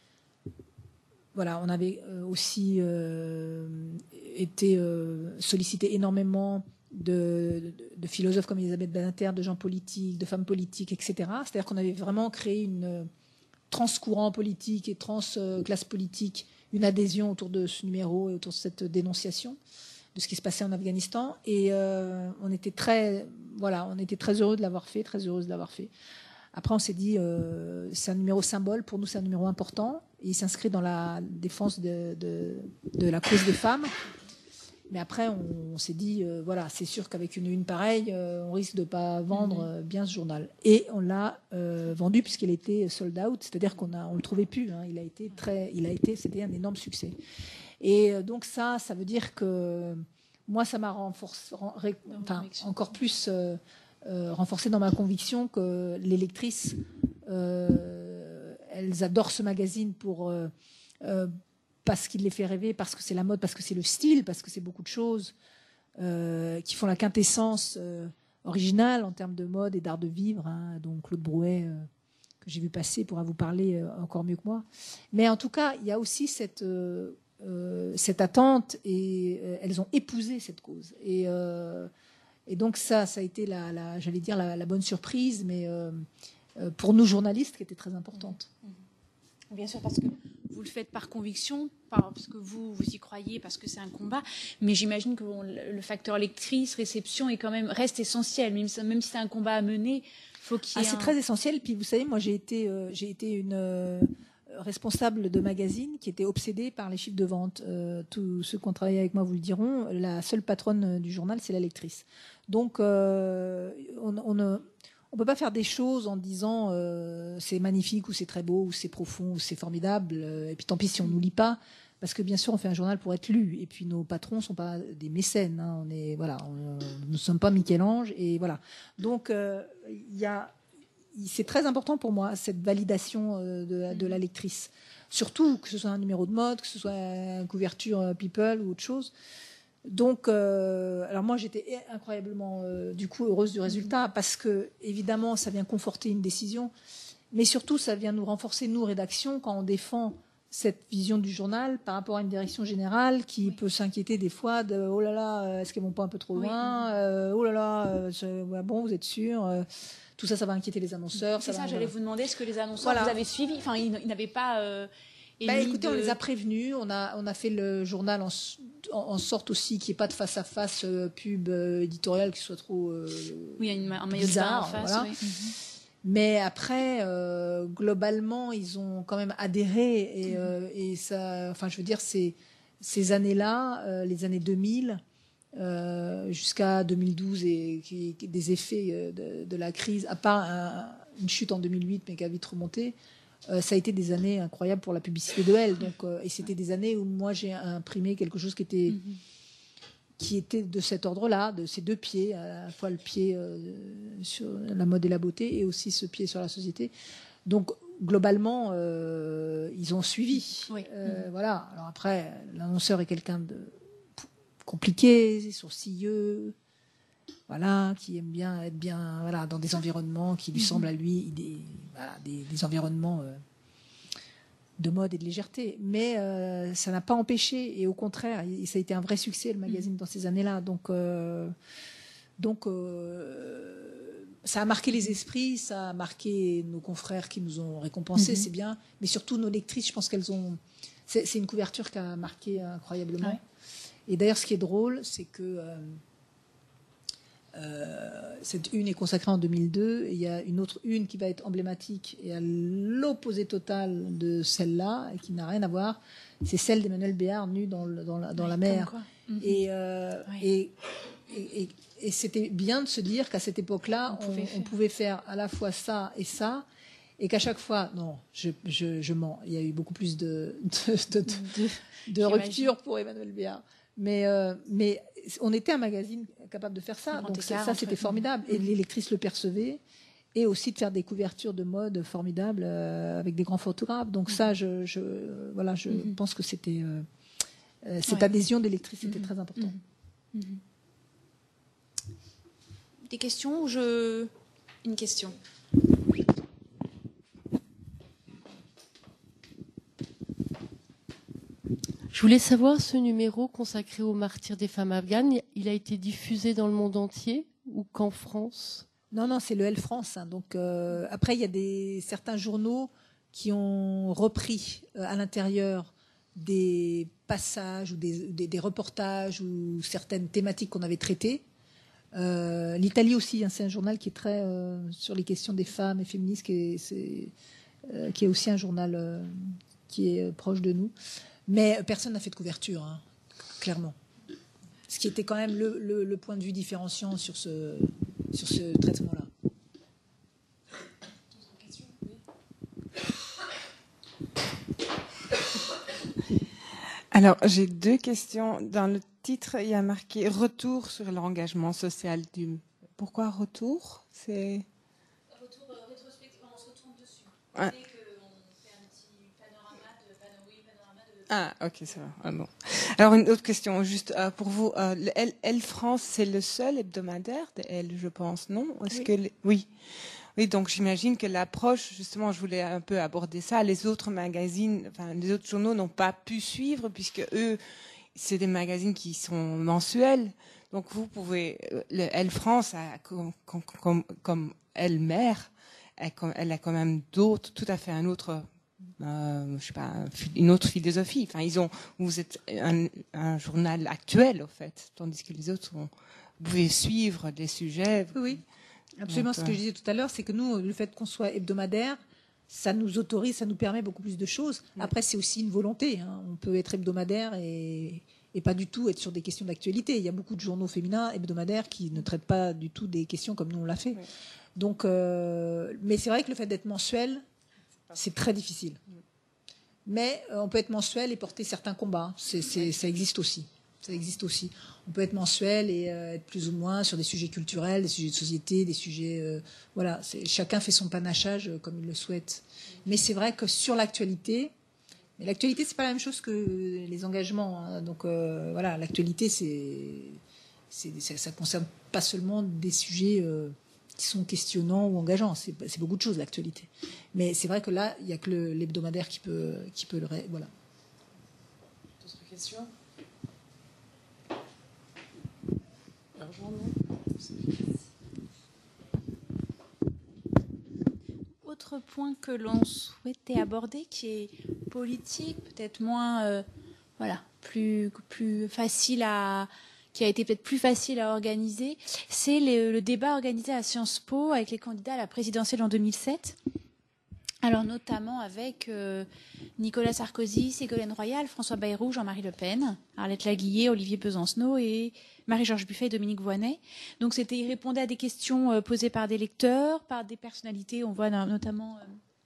avait aussi été sollicité énormément de philosophes comme Elisabeth Badinter, de gens politiques, de femmes politiques, etc. C'est-à-dire qu'on avait vraiment créé une trans-courant politique et trans-classe politique, une adhésion autour de ce numéro et autour de cette dénonciation de ce qui se passait en Afghanistan. Et on était très heureux de l'avoir fait, très heureuse de l'avoir fait. Après, on s'est dit, c'est un numéro symbole. Pour nous, c'est un numéro important. Et il s'inscrit dans la défense de la cause des femmes. Mais après, on s'est dit, voilà, c'est sûr qu'avec une une pareille, on risque de ne pas vendre bien ce journal. Et on l'a vendu puisqu'il était sold out, c'est-à-dire qu'on ne le trouvait plus. Hein. C'était un énorme succès. Et donc ça veut dire que moi, ça m'a encore plus renforcé dans ma conviction que les lectrices, elles adorent ce magazine parce qu'il les fait rêver, parce que c'est la mode, parce que c'est le style, parce que c'est beaucoup de choses qui font la quintessence originale en termes de mode et d'art de vivre. Hein. Donc Claude Brouet, que j'ai vu passer, pourra vous parler encore mieux que moi. Mais en tout cas, il y a aussi cette attente et elles ont épousé cette cause. Et donc ça a été j'allais dire la bonne surprise, mais pour nous journalistes, qui était très importante. Bien sûr, parce que vous le faites par conviction, parce que vous y croyez, parce que c'est un combat. Mais j'imagine que le facteur lectrice, réception reste essentiel, même si c'est un combat à mener. Faut qu'il y ait c'est très essentiel. Puis vous savez, moi j'ai été une responsable de magazine qui était obsédée par les chiffres de vente. Tous ceux qui ont travaillé avec moi vous le diront. La seule patronne du journal, c'est la lectrice. Donc on ne peut pas faire des choses en disant c'est magnifique ou c'est très beau ou c'est profond ou c'est formidable et puis tant pis si on nous lit pas, parce que bien sûr on fait un journal pour être lu et puis nos patrons ne sont pas des mécènes, hein. Nous ne sommes pas Michel-Ange et voilà. Donc c'est très important pour moi cette validation de la lectrice, surtout que ce soit un numéro de mode, que ce soit une couverture People ou autre chose. Donc, alors moi j'étais incroyablement du coup heureuse du résultat parce que évidemment ça vient conforter une décision, mais surtout ça vient nous renforcer nous rédaction quand on défend cette vision du journal par rapport à une direction générale qui peut s'inquiéter des fois de oh là là est-ce qu'elles vont pas un peu trop loin, oh là là bon vous êtes sûr tout ça va inquiéter les annonceurs. C'est ça, j'allais vous demander est-ce que les annonceurs vous avez suivi, enfin ils n'avaient pas écoutez, on les a prévenus. On a fait le journal en sorte aussi qu'il n'y ait pas de face-à-face pub éditoriale qui soit trop oui, un maillot bizarre. De bain en face, voilà. Oui. Mais après, globalement, ils ont quand même adhéré. Et ça, enfin, je veux dire, ces années-là, les années 2000, jusqu'à 2012, et des effets de la crise, à part une chute en 2008, mais qui a vite remonté, ça a été des années incroyables pour la publicité de Elle. Donc, et c'était des années où moi j'ai imprimé quelque chose qui était de cet ordre-là, de ces deux pieds, à la fois le pied sur la mode et la beauté, et aussi ce pied sur la société. Donc globalement, ils ont suivi. Oui. Voilà. Alors après, l'annonceur est quelqu'un de compliqué, sourcilleux. Voilà, qui aime bien être bien dans des environnements qui lui semblent à lui des environnements de mode et de légèreté. Mais ça n'a pas empêché, et au contraire, ça a été un vrai succès, le magazine, dans ces années-là. Donc ça a marqué les esprits, ça a marqué nos confrères qui nous ont récompensés, c'est bien. Mais surtout nos lectrices, je pense qu'elles ont... C'est une couverture qui a marqué incroyablement. Ouais. Et d'ailleurs, ce qui est drôle, c'est que cette une est consacrée en 2002. Et il y a une autre une qui va être emblématique et à l'opposé total de celle-là, et qui n'a rien à voir. C'est celle d'Emmanuel Béard nue dans la mer. Et c'était bien de se dire qu'à cette époque-là, on pouvait faire à la fois ça, et qu'à chaque fois, non, je mens. Il y a eu beaucoup plus de rupture pour Emmanuel Béard. Mais on était un magazine capable de faire ça. Donc ça, c'était formidable. Et les lectrices le percevaient. Et aussi de faire des couvertures de mode formidables avec des grands photographes. Donc ça, je pense que c'était cette adhésion des lectrices était très importante. Des questions ou une question? Je voulais savoir, ce numéro consacré aux martyrs des femmes afghanes, il a été diffusé dans le monde entier ou qu'en France? Non, c'est le Elle France. Hein. Donc après, il y a certains journaux qui ont repris à l'intérieur des passages ou des reportages ou certaines thématiques qu'on avait traitées. L'Italie aussi, hein, c'est un journal qui est très sur les questions des femmes et féministes, qui est aussi un journal qui est proche de nous. Mais personne n'a fait de couverture, hein, clairement. Ce qui était quand même le point de vue différenciant sur ce traitement-là. Alors, j'ai 2 questions. Dans le titre, il y a marqué « Retour sur l'engagement social du... » Pourquoi retour? C'est... Retour rétrospectif, on se retourne dessus. Ah. Dès qu'on fait un petit panorama de... Ah, ok, ça va. Ah, bon. Alors, une autre question, juste pour vous. Elle France, c'est le seul hebdomadaire de Elle, je pense, non? Est-ce que Oui, donc j'imagine que l'approche, justement, je voulais un peu aborder ça. Les autres magazines, enfin, les autres journaux n'ont pas pu suivre, puisque eux, c'est des magazines qui sont mensuels. Donc vous pouvez... Elle France, comme Elle Mère, elle a quand même d'autres, tout à fait un autre... je sais pas, une autre philosophie. Enfin, vous êtes un journal actuel, en fait, tandis que les autres, vous pouvez suivre des sujets. Oui. Absolument. Donc, ce que je disais tout à l'heure, c'est que nous, le fait qu'on soit hebdomadaire, ça nous autorise, ça nous permet beaucoup plus de choses. Après, c'est aussi une volonté. Hein. On peut être hebdomadaire et pas du tout être sur des questions d'actualité. Il y a beaucoup de journaux féminins hebdomadaires qui ne traitent pas du tout des questions comme nous on l'a fait. Oui. Donc, mais c'est vrai que le fait d'être mensuel, c'est très difficile. Mais on peut être mensuel et porter certains combats. Ça existe aussi. Ça existe aussi. On peut être mensuel et être plus ou moins sur des sujets culturels, des sujets de société, des sujets... voilà, chacun fait son panachage comme il le souhaite. Mais c'est vrai que sur l'actualité... Mais l'actualité, c'est pas la même chose que les engagements. Hein. Donc voilà, l'actualité, ça concerne pas seulement des sujets qui sont questionnants ou engageants. C'est beaucoup de choses, l'actualité. Mais c'est vrai que là, il n'y a que l'hebdomadaire qui peut le... Voilà. D'autres questions? Autre point que l'on souhaitait aborder, qui est politique, peut-être moins, plus facile qui a été peut-être plus facile à organiser, c'est le débat organisé à Sciences Po avec les candidats à la présidentielle en 2007. Alors notamment avec Nicolas Sarkozy, Ségolène Royal, François Bayrou, Jean-Marie Le Pen, Arlette Laguillet, Olivier Besancenot et Marie-Georges Buffet et Dominique Voynet. Donc il répondait à des questions posées par des lecteurs, par des personnalités. On voit notamment...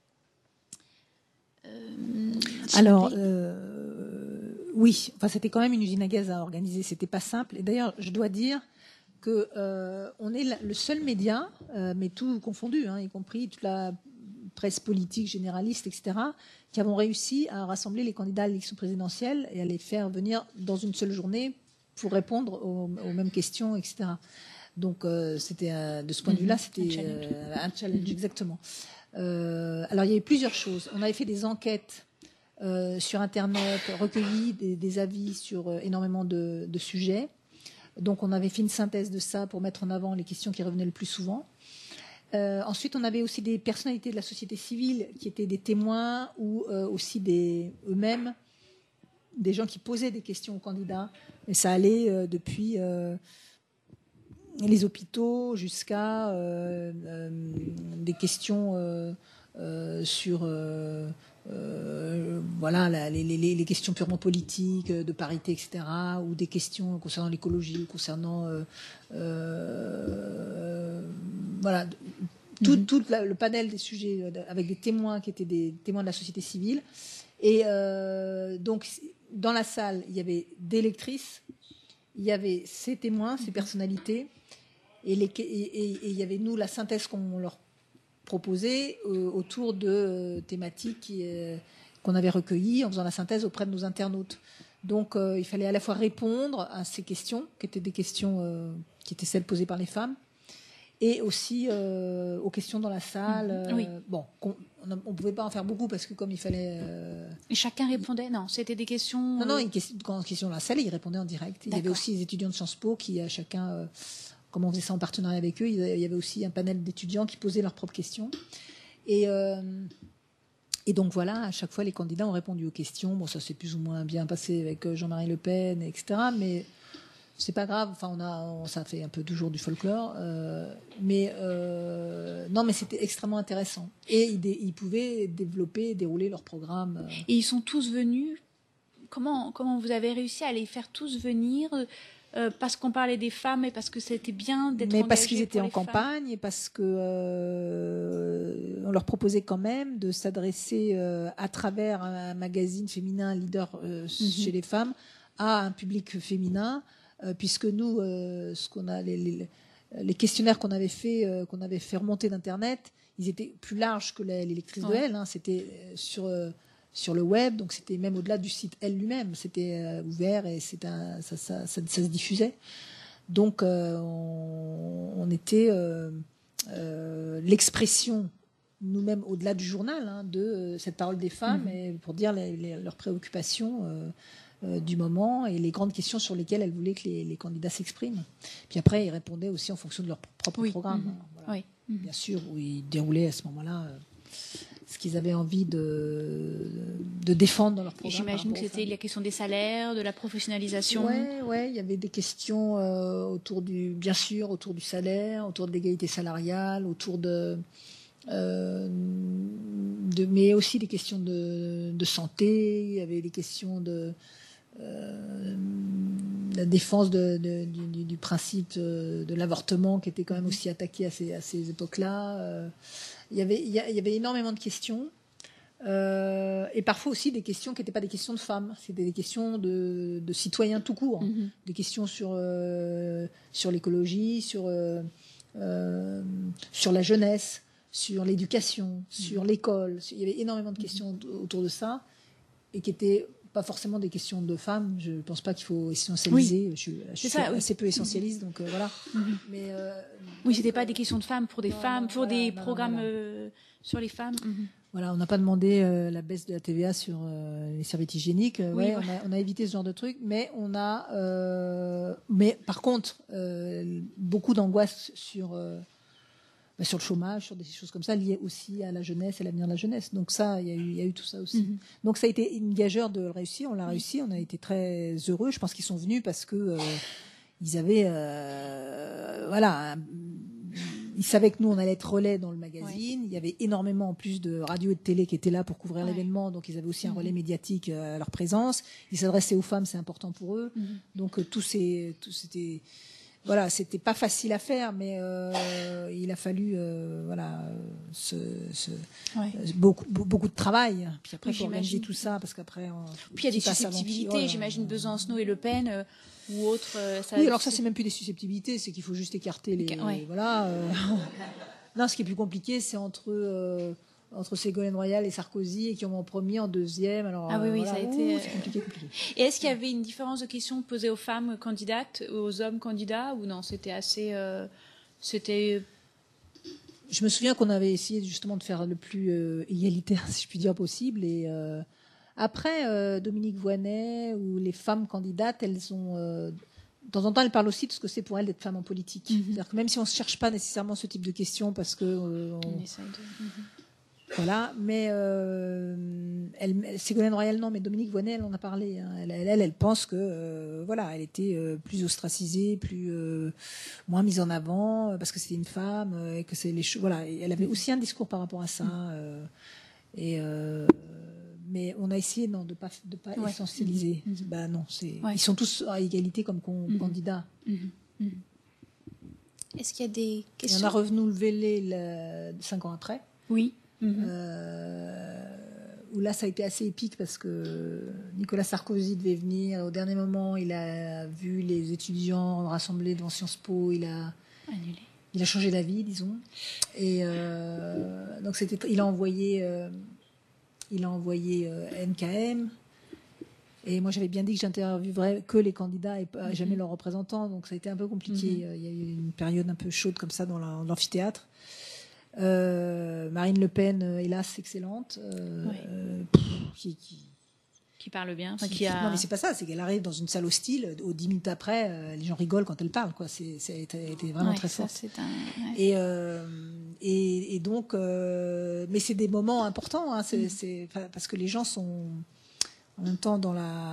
Alors, oui, enfin, c'était quand même une usine à gaz à organiser. C'était pas simple. Et d'ailleurs, je dois dire que on est le seul média, mais tout confondu, hein, y compris toute la presse politique, généraliste, etc., qui avons réussi à rassembler les candidats à l'élection présidentielle et à les faire venir dans une seule journée pour répondre aux mêmes questions, etc. Donc, c'était de ce point de vue-là, c'était un challenge, exactement. Alors, il y avait plusieurs choses. On avait fait des enquêtes sur Internet, recueilli des avis sur énormément de sujets. Donc, on avait fait une synthèse de ça pour mettre en avant les questions qui revenaient le plus souvent. Ensuite, on avait aussi des personnalités de la société civile qui étaient des témoins ou aussi eux-mêmes des gens qui posaient des questions aux candidats. Et ça allait depuis les hôpitaux jusqu'à des questions sur les questions purement politiques, de parité, etc., ou des questions concernant l'écologie, concernant tout le panel des sujets avec des témoins qui étaient des témoins de la société civile. Et donc, dans la salle, il y avait des lectrices, il y avait ces témoins, ces personnalités, et il y avait, nous, la synthèse qu'on leur proposait autour de thématiques qu'on avait recueillies en faisant la synthèse auprès de nos internautes. Donc, il fallait à la fois répondre à ces questions, qui étaient des questions qui étaient celles posées par les femmes, et aussi aux questions dans la salle. Oui. Bon, on ne pouvait pas en faire beaucoup parce que comme il fallait... Et chacun répondait? Non, c'était des questions... Non, quand question dans la salle, ils répondaient en direct. Il y avait aussi les étudiants de Sciences Po qui, chacun... comme on faisait ça en partenariat avec eux, il y avait aussi un panel d'étudiants qui posaient leurs propres questions. Et donc voilà, à chaque fois, les candidats ont répondu aux questions. Bon, ça s'est plus ou moins bien passé avec Jean-Marie Le Pen, etc. Mais c'est pas grave. Enfin, ça fait un peu toujours du folklore. Mais c'était extrêmement intéressant. Et ils pouvaient dérouler leur programme. Et ils sont tous venus. Comment vous avez réussi à les faire tous venir? Parce qu'on parlait des femmes et parce que c'était bien d'être engagés. Mais parce qu'ils étaient en femmes. campagne et parce que on leur proposait quand même de s'adresser à travers un magazine féminin leader chez les femmes à un public féminin, puisque nous, les questionnaires qu'on avait fait remonter d'internet, ils étaient plus larges que les lectrices de Elle. C'était sur le web, donc c'était même au-delà du site Elle lui-même, c'était ouvert et ça se diffusait. Donc on était l'expression nous-mêmes au-delà du journal de cette parole des femmes et pour dire leurs préoccupations du moment et les grandes questions sur lesquelles elles voulaient que les candidats s'expriment. Puis après, ils répondaient aussi en fonction de leur propre programme. Voilà. Oui. Bien sûr, où ils déroulaient à ce moment-là ce qu'ils avaient envie de défendre dans leur programme. Et j'imagine que c'était la question des salaires, de la professionnalisation. Ouais, il y avait des questions autour du salaire, autour de l'égalité salariale, autour mais aussi des questions de santé. Il y avait des questions de la défense du principe de l'avortement qui était quand même aussi attaqué à ces époques-là. Il y avait énormément de questions et parfois aussi des questions qui n'étaient pas des questions de femmes, c'était des questions de citoyens tout court, des questions sur l'écologie, sur la jeunesse, sur l'éducation, sur l'école. Il y avait énormément de questions autour de ça et qui étaient pas forcément des questions de femmes. Je ne pense pas qu'il faut essentialiser. Oui. Je suis assez peu essentialiste, donc voilà. Mais c'était pas des questions de femmes pour des femmes, pour des programmes sur les femmes. Voilà, on n'a pas demandé la baisse de la TVA sur les serviettes hygiéniques. On a évité ce genre de truc, mais mais par contre, beaucoup d'angoisse sur le chômage, sur des choses comme ça, liées aussi à la jeunesse et l'avenir de la jeunesse. Donc ça, il y a eu tout ça aussi. Donc ça a été une gageure de le réussir. On l'a réussi. On a été très heureux. Je pense qu'ils sont venus parce que ils avaient, ils savaient que nous, on allait être relais dans le magazine. Il y avait énormément, en plus, de radio et de télé qui étaient là pour couvrir l'événement. Donc, ils avaient aussi un relais médiatique à leur présence. Ils s'adressaient aux femmes, c'est important pour eux. Donc, tout c'était... Voilà, c'était pas facile à faire, mais il a fallu beaucoup de travail. Puis après, il faut organiser tout ça, parce qu'après... Puis il y a des susceptibilités, j'imagine, Besancenot et Le Pen... ou autre. Oui, alors ça, c'est même plus des susceptibilités, c'est qu'il faut juste écarter les. Voilà. Non, ce qui est plus compliqué, c'est entre Ségolène Royal et Sarkozy, et qui ont en premier, en deuxième. Alors, ça a été. C'est compliqué. Et est-ce qu'il y avait une différence de questions posées aux femmes candidates, aux hommes candidats, ou non? C'était assez. Je me souviens qu'on avait essayé justement de faire le plus égalitaire, si je puis dire, possible, et. Après, Dominique Voynet ou les femmes candidates, elles ont temps en temps, elle parle aussi de ce que c'est pour elle d'être femme en politique. C'est-à-dire que même si on ne cherche pas nécessairement ce type de questions, parce que On essaye de... voilà, mais Ségolène Royal, non, mais Dominique Voynet, elle en a parlé. Hein. Elle pense que voilà, elle était plus ostracisée, moins mise en avant parce que c'était une femme et que c'est les choses. Voilà, et elle avait aussi un discours par rapport à ça. Mais on a essayé de pas essentialiser. Bah non, ils sont tous à égalité comme candidats. Est-ce qu'il y a des questions? Et on a renouvelé 5 ans après. Oui. Où là, ça a été assez épique parce que Nicolas Sarkozy devait venir. Au dernier moment, il a vu les étudiants rassemblés devant Sciences Po. Il a annulé. Il a changé d'avis, disons. Et donc, il a envoyé NKM. Et moi, j'avais bien dit que j'interviewerais que les candidats et jamais leurs représentants. Donc, ça a été un peu compliqué. Il y a eu une période un peu chaude comme ça dans l'amphithéâtre. Marine Le Pen, hélas, excellente, qui parle bien. Non, mais c'est pas ça, c'est qu'elle arrive dans une salle hostile, 10 minutes après, les gens rigolent quand elle parle, quoi. Ça a été vraiment très fort. Et donc, mais c'est des moments importants, hein, parce que les gens sont en même temps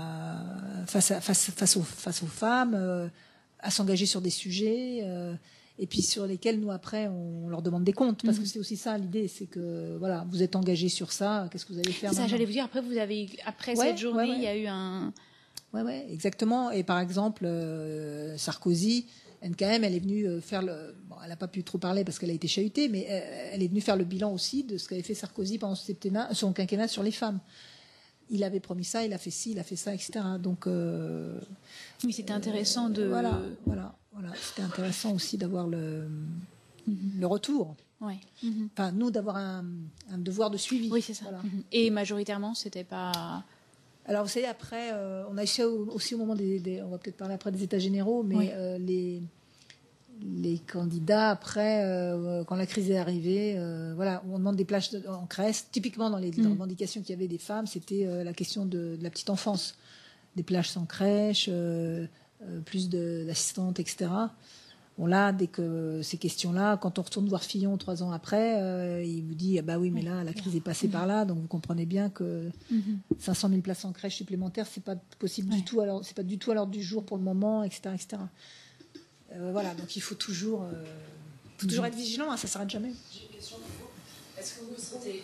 face aux femmes, à s'engager sur des sujets. Et puis sur lesquels nous après on leur demande des comptes, parce que c'est aussi ça l'idée, c'est que voilà, vous êtes engagés sur ça, qu'est-ce que vous allez faire? Ça, j'allais vous dire, après cette journée, il y a eu un... Ouais, exactement. Et par exemple, Sarkozy, NKM, elle est venue faire bon, elle n'a pas pu trop parler parce qu'elle a été chahutée, mais elle est venue faire le bilan aussi de ce qu'avait fait Sarkozy pendant son quinquennat sur les femmes. Il avait promis ça, il a fait ci, il a fait ça, etc. Donc, oui, c'était intéressant de... Voilà. C'était intéressant aussi d'avoir le retour. Ouais. Enfin, nous, d'avoir un devoir de suivi. Oui, c'est ça. Voilà. Et majoritairement, c'était pas... Alors, vous savez, après, on a essayé aussi au moment on va peut-être parler après des États généraux, mais les candidats, après, quand la crise est arrivée, voilà, on demande des places en crèche. Typiquement, dans les revendications qu'il y avait des femmes, c'était la question de la petite enfance. Des plages sans crèche, plus d'assistantes, etc. Bon, là, dès que ces questions-là, quand on retourne voir Fillon 3 ans après, il vous dit, ah bah oui, mais là, la crise est passée par là, donc vous comprenez bien que 500 000 places en crèche supplémentaires, c'est pas possible du tout. Alors, c'est pas du tout à l'ordre du jour pour le moment, etc., etc. Voilà, donc il faut toujours être vigilant, hein, ça s'arrête jamais. J'ai une question pour vous. Est-ce que vous vous sentez...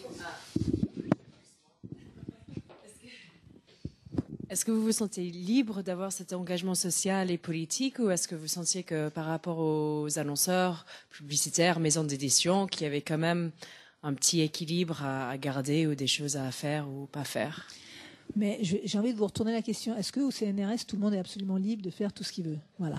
Est-ce que vous vous sentez libre d'avoir cet engagement social et politique, ou est-ce que vous sentiez que par rapport aux annonceurs publicitaires, maisons d'édition, qu'il y avait quand même un petit équilibre à garder ou des choses à faire ou pas faire? Mais j'ai envie de vous retourner la question. Est-ce qu'au CNRS, tout le monde est absolument libre de faire tout ce qu'il veut? Voilà.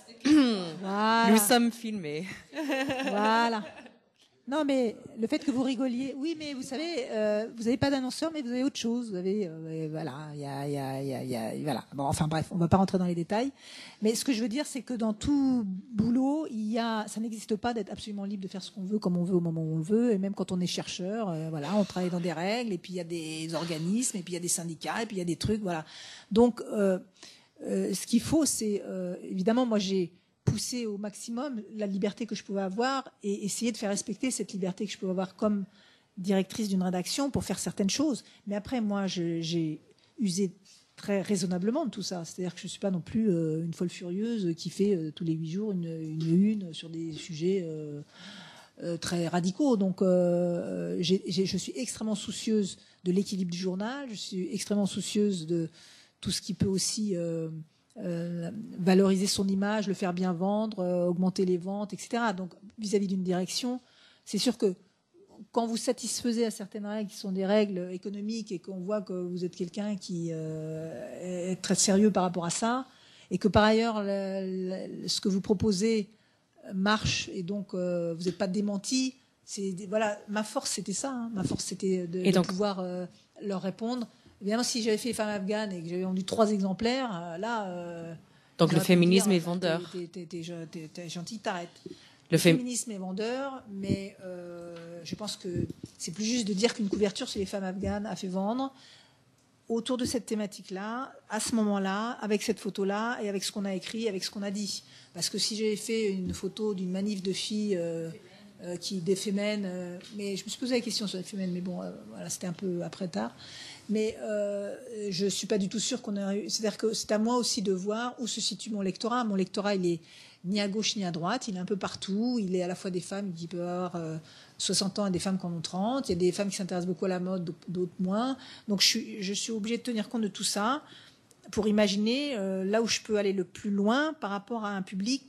Voilà. Nous sommes filmés. Voilà. Non, mais le fait que vous rigoliez, oui, mais vous savez, vous n'avez pas d'annonceur, mais vous avez autre chose. Vous avez, voilà, voilà. Bon, enfin bref, on ne va pas rentrer dans les détails. Mais ce que je veux dire, c'est que dans tout boulot, ça n'existe pas d'être absolument libre de faire ce qu'on veut, comme on veut, au moment où on le veut. Et même quand on est chercheur, voilà, on travaille dans des règles, et puis il y a des organismes, et puis il y a des syndicats, et puis il y a des trucs, voilà. Donc, ce qu'il faut, c'est évidemment, moi j'ai pousser au maximum la liberté que je pouvais avoir et essayer de faire respecter cette liberté que je pouvais avoir comme directrice d'une rédaction pour faire certaines choses. Mais après, moi, j'ai usé très raisonnablement de tout ça. C'est-à-dire que je ne suis pas non plus une folle furieuse qui fait tous les 8 jours une sur des sujets très radicaux. Donc, je suis extrêmement soucieuse de l'équilibre du journal. Je suis extrêmement soucieuse de tout ce qui peut aussi... valoriser son image, le faire bien vendre, augmenter les ventes, etc. Donc, vis-à-vis d'une direction, c'est sûr que quand vous satisfaisez à certaines règles qui sont des règles économiques et qu'on voit que vous êtes quelqu'un qui est très sérieux par rapport à ça, et que par ailleurs, ce que vous proposez marche et donc vous n'êtes pas démenti, voilà, ma force c'était ça, hein. Ma force c'était de pouvoir leur répondre. Évidemment, si j'avais fait les femmes afghanes et que j'avais vendu 3 exemplaires, là... donc le féminisme est vendeur. T'es gentil, t'arrêtes. Le féminisme est vendeur, mais je pense que c'est plus juste de dire qu'une couverture sur les femmes afghanes a fait vendre. autour de cette thématique-là, à ce moment-là, avec cette photo-là, et avec ce qu'on a écrit, avec ce qu'on a dit. Parce que si j'avais fait une photo d'une manif de filles des Femmes, mais je me suis posé la question sur les Femmes, mais bon, voilà, c'était un peu après tard. Mais je ne suis pas du tout sûre qu'on ait eu... C'est-à-dire que c'est à moi aussi de voir où se situe mon lectorat. Mon lectorat, il est ni à gauche ni à droite, il est un peu partout. Il est à la fois des femmes qui peuvent avoir 60 ans et des femmes qui en ont 30. Il y a des femmes qui s'intéressent beaucoup à la mode, d'autres moins. Donc je suis obligée de tenir compte de tout ça pour imaginer là où je peux aller le plus loin par rapport à un public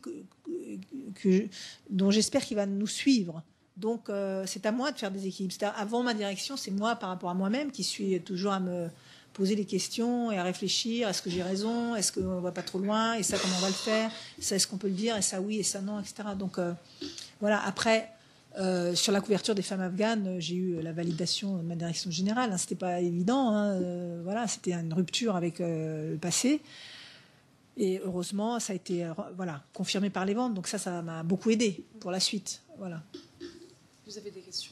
dont j'espère qu'il va nous suivre. Donc c'est à moi de faire des équilibres. Avant ma direction, c'est moi par rapport à moi-même qui suis toujours à me poser des questions et à réfléchir. Est-ce que j'ai raison? Est-ce qu'on ne va pas trop loin? Et ça, comment on va le faire? Ça, est-ce qu'on peut le dire? Et ça, oui, et ça, non, etc. Donc voilà. Après, sur la couverture des femmes afghanes, j'ai eu la validation de ma direction générale. Hein. C'était pas évident. Hein. Voilà, c'était une rupture avec le passé. Et heureusement, ça a été confirmé par les ventes. Donc ça m'a beaucoup aidé pour la suite. Voilà. Vous avez des questions?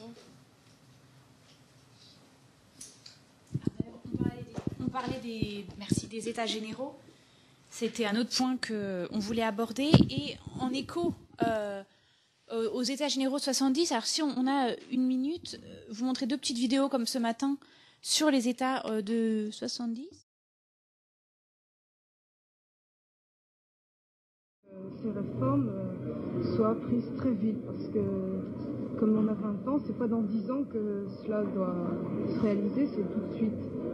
On parlait des États généraux. C'était un autre point qu'on voulait aborder. Et en écho aux États généraux de 70, alors si on a une minute, vous montrez 2 petites vidéos comme ce matin sur les États de 70. Ces réformes soient prises très vite parce que comme on a 20 ans, c'est pas dans 10 ans que cela doit se réaliser, c'est tout de suite.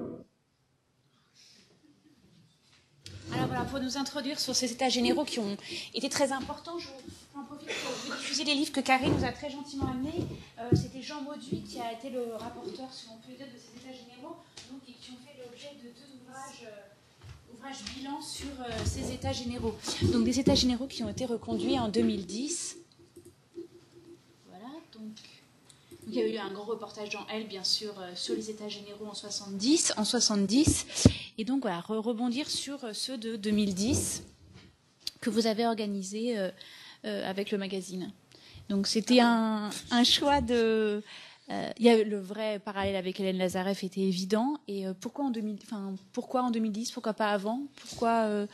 Alors voilà, pour nous introduire sur ces états généraux qui ont été très importants, j'en profite pour vous diffuser les livres que Carré nous a très gentiment amenés. C'était Jean Mauduit qui a été le rapporteur, si on peut dire, de ces états généraux, donc, et qui ont fait l'objet de 2 ouvrages bilan sur ces états généraux. Donc des états généraux qui ont été reconduits en 2010. Voilà, donc il y a eu un grand reportage dans Elle, bien sûr, sur les états généraux en 70. Et donc, voilà, rebondir sur ceux de 2010 que vous avez organisés avec le magazine. Donc, c'était un choix de... il y a le vrai parallèle avec Hélène Lazareff était évident. Et pourquoi en 2010? Pourquoi pas avant? Pourquoi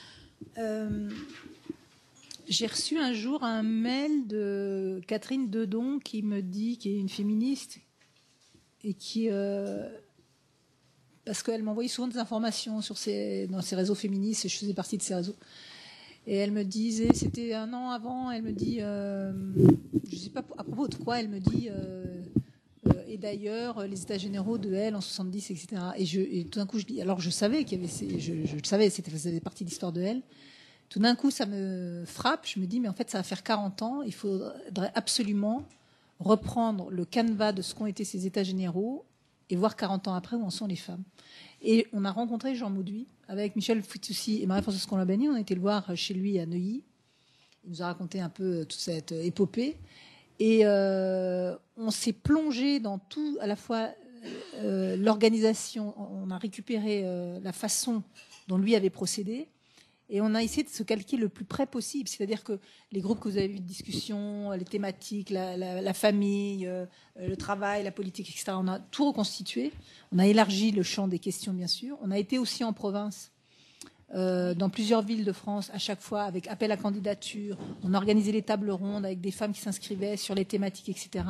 J'ai reçu un jour un mail de Catherine Dedon qui me dit, qui est une féministe, et qui... parce qu'elle m'envoyait souvent des informations dans ses réseaux féministes, et je faisais partie de ces réseaux. Et elle me disait, c'était un an avant, elle me dit, je ne sais pas à propos de quoi, elle me dit, et d'ailleurs, les états généraux de Elle en 70, etc. Et tout d'un coup, je dis, alors je savais qu'il y avait, je le savais, ça faisait partie de l'histoire de Elle. Tout d'un coup, ça me frappe, je me dis, mais en fait, ça va faire 40 ans, il faudrait absolument reprendre le canevas de ce qu'ont été ces états généraux et voir 40 ans après où en sont les femmes. Et on a rencontré Jean Mauduit avec Michel Fitoussi et Marie-Françoise Colambani. On a été le voir chez lui à Neuilly. Il nous a raconté un peu toute cette épopée. Et on s'est plongé dans tout, à la fois l'organisation. On a récupéré la façon dont lui avait procédé. Et on a essayé de se calquer le plus près possible. C'est-à-dire que les groupes que vous avez vus de discussion, les thématiques, la famille, le travail, la politique, etc., on a tout reconstitué. On a élargi le champ des questions, bien sûr. On a été aussi en province, dans plusieurs villes de France, à chaque fois, avec appel à candidature. On a organisé les tables rondes avec des femmes qui s'inscrivaient sur les thématiques, etc.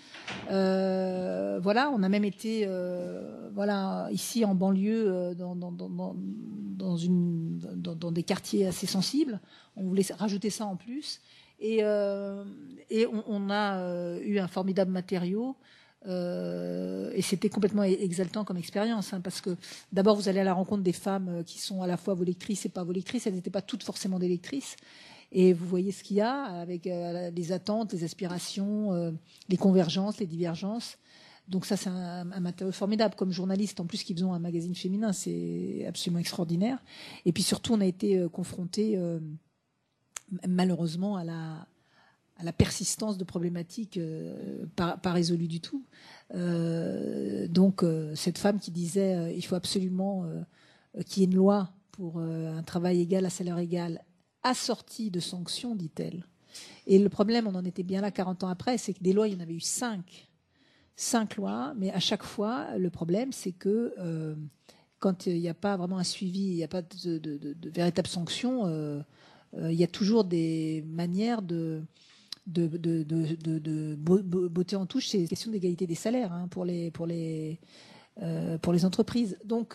Voilà, on a même été ici en banlieue, dans des quartiers assez sensibles. On voulait rajouter ça en plus. Et on a eu un formidable matériau. Et c'était complètement exaltant comme expérience, hein, parce que d'abord vous allez à la rencontre des femmes qui sont à la fois vos lectrices et pas vos lectrices. Elles n'étaient pas toutes forcément des lectrices. Et vous voyez ce qu'il y a avec les attentes, les aspirations, les convergences, les divergences. Donc ça, c'est un matériau formidable. Comme journaliste, en plus, qui faisons un magazine féminin, c'est absolument extraordinaire. Et puis surtout, on a été confrontés, malheureusement, à la persistance de problématiques pas résolues du tout. Donc cette femme qui disait il faut absolument qu'il y ait une loi pour un travail égal à salaire égal, assortie de sanctions, dit-elle. Et le problème, on en était bien là 40 ans après, c'est que des lois, il y en avait eu 5 lois, mais à chaque fois, le problème, c'est que quand il n'y a pas vraiment un suivi, il n'y a pas de véritable sanction, il y a toujours des manières de botter en touche ces questions d'égalité des salaires pour les entreprises. Donc,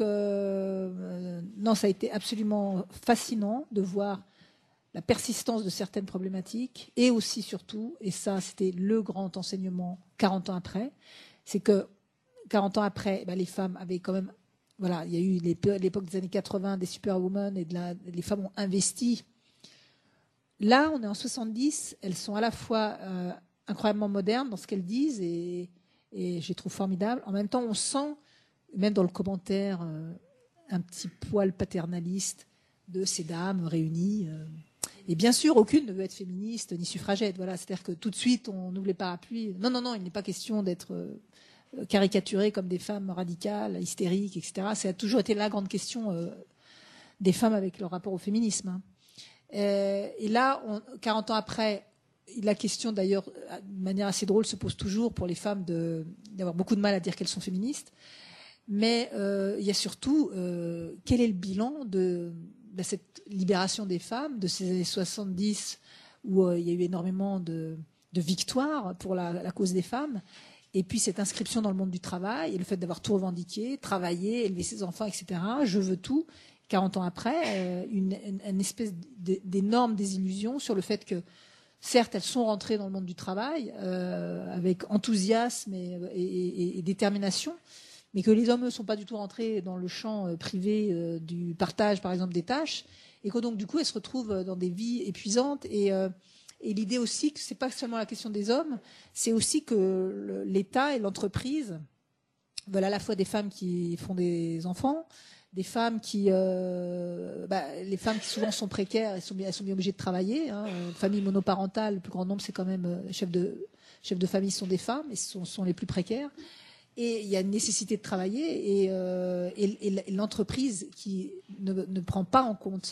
non, ça a été absolument fascinant de voir la persistance de certaines problématiques et aussi, surtout, et ça, c'était le grand enseignement 40 ans après, c'est que 40 ans après, les femmes avaient quand même... Voilà, il y a eu l'époque des années 80 des superwomen et les femmes ont investi. Là, on est en 70, elles sont à la fois incroyablement modernes dans ce qu'elles disent et je les trouve formidables. En même temps, on sent, même dans le commentaire, un petit poil paternaliste de ces dames réunies. Et bien sûr, aucune ne veut être féministe ni suffragette. Voilà, c'est-à-dire que tout de suite, on ouvre les parapluies. Non, il n'est pas question d'être caricaturées comme des femmes radicales, hystériques, etc. Ça a toujours été la grande question des femmes avec leur rapport au féminisme. Et là, 40 ans après, la question d'ailleurs, de manière assez drôle, se pose toujours pour les femmes d'avoir beaucoup de mal à dire qu'elles sont féministes. Mais il y a surtout quel est le bilan de cette libération des femmes, de ces années 70 où il y a eu énormément de victoires pour la cause des femmes. Et puis cette inscription dans le monde du travail et le fait d'avoir tout revendiqué, travaillé, élever ses enfants, etc. Je veux tout. 40 ans après, une espèce d'énorme désillusion sur le fait que, certes, elles sont rentrées dans le monde du travail avec enthousiasme et détermination, mais que les hommes ne sont pas du tout rentrés dans le champ privé du partage, par exemple, des tâches, et que donc, du coup, elles se retrouvent dans des vies épuisantes. Et l'idée aussi que ce n'est pas seulement la question des hommes, c'est aussi que l'État et l'entreprise veulent à la fois des femmes qui font des enfants, des femmes les femmes qui souvent sont précaires, elles sont bien obligées de travailler. Famille monoparentale, le plus grand nombre, c'est quand même chefs de famille sont des femmes et ce sont les plus précaires. Et il y a une nécessité de travailler et l'entreprise qui ne prend pas en compte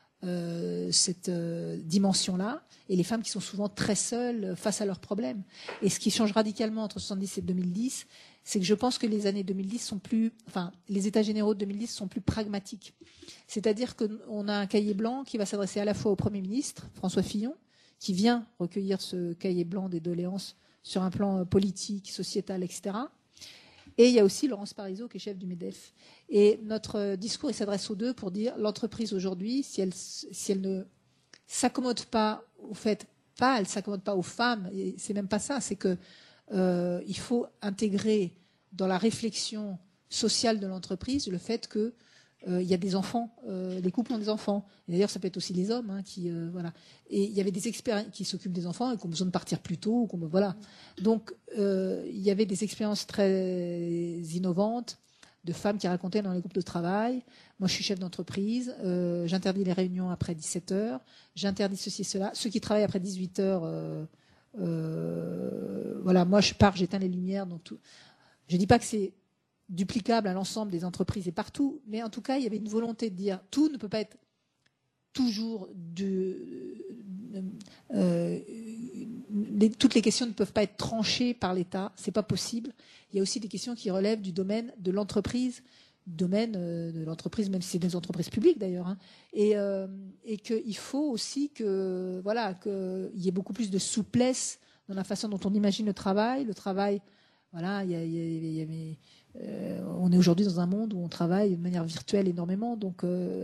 cette dimension-là, et les femmes qui sont souvent très seules face à leurs problèmes. Et ce qui change radicalement entre 70 et 2010, c'est que je pense que les années 2010 les États généraux de 2010 sont plus pragmatiques. C'est-à-dire qu'on a un cahier blanc qui va s'adresser à la fois au Premier ministre, François Fillon, qui vient recueillir ce cahier blanc des doléances sur un plan politique, sociétal, etc. Et il y a aussi Laurence Parisot, qui est chef du MEDEF. Et notre discours, il s'adresse aux deux pour dire l'entreprise aujourd'hui, si elle ne s'accommode pas elle ne s'accommode pas aux femmes, et c'est même pas ça, c'est que il faut intégrer dans la réflexion sociale de l'entreprise le fait que il y a des enfants, les couples ont des enfants. Et d'ailleurs, ça peut être aussi les hommes qui voilà. Et il y avait des experts qui s'occupent des enfants et qui ont besoin de partir plus tôt. Voilà. Donc, il y avait des expériences très innovantes de femmes qui racontaient dans les groupes de travail. Moi, je suis chef d'entreprise. J'interdis les réunions après 17 heures. J'interdis ceci et cela. Ceux qui travaillent après 18 heures, voilà. Moi, je pars, j'éteins les lumières. Donc tout. Je dis pas que c'est duplicable à l'ensemble des entreprises et partout, mais en tout cas, il y avait une volonté de dire tout ne peut pas être toujours toutes les questions ne peuvent pas être tranchées par l'État, c'est pas possible. Il y a aussi des questions qui relèvent du domaine de l'entreprise, même si c'est des entreprises publiques d'ailleurs, et qu'il faut aussi qu'il y ait beaucoup plus de souplesse dans la façon dont on imagine le travail. Voilà, on est aujourd'hui dans un monde où on travaille de manière virtuelle énormément, donc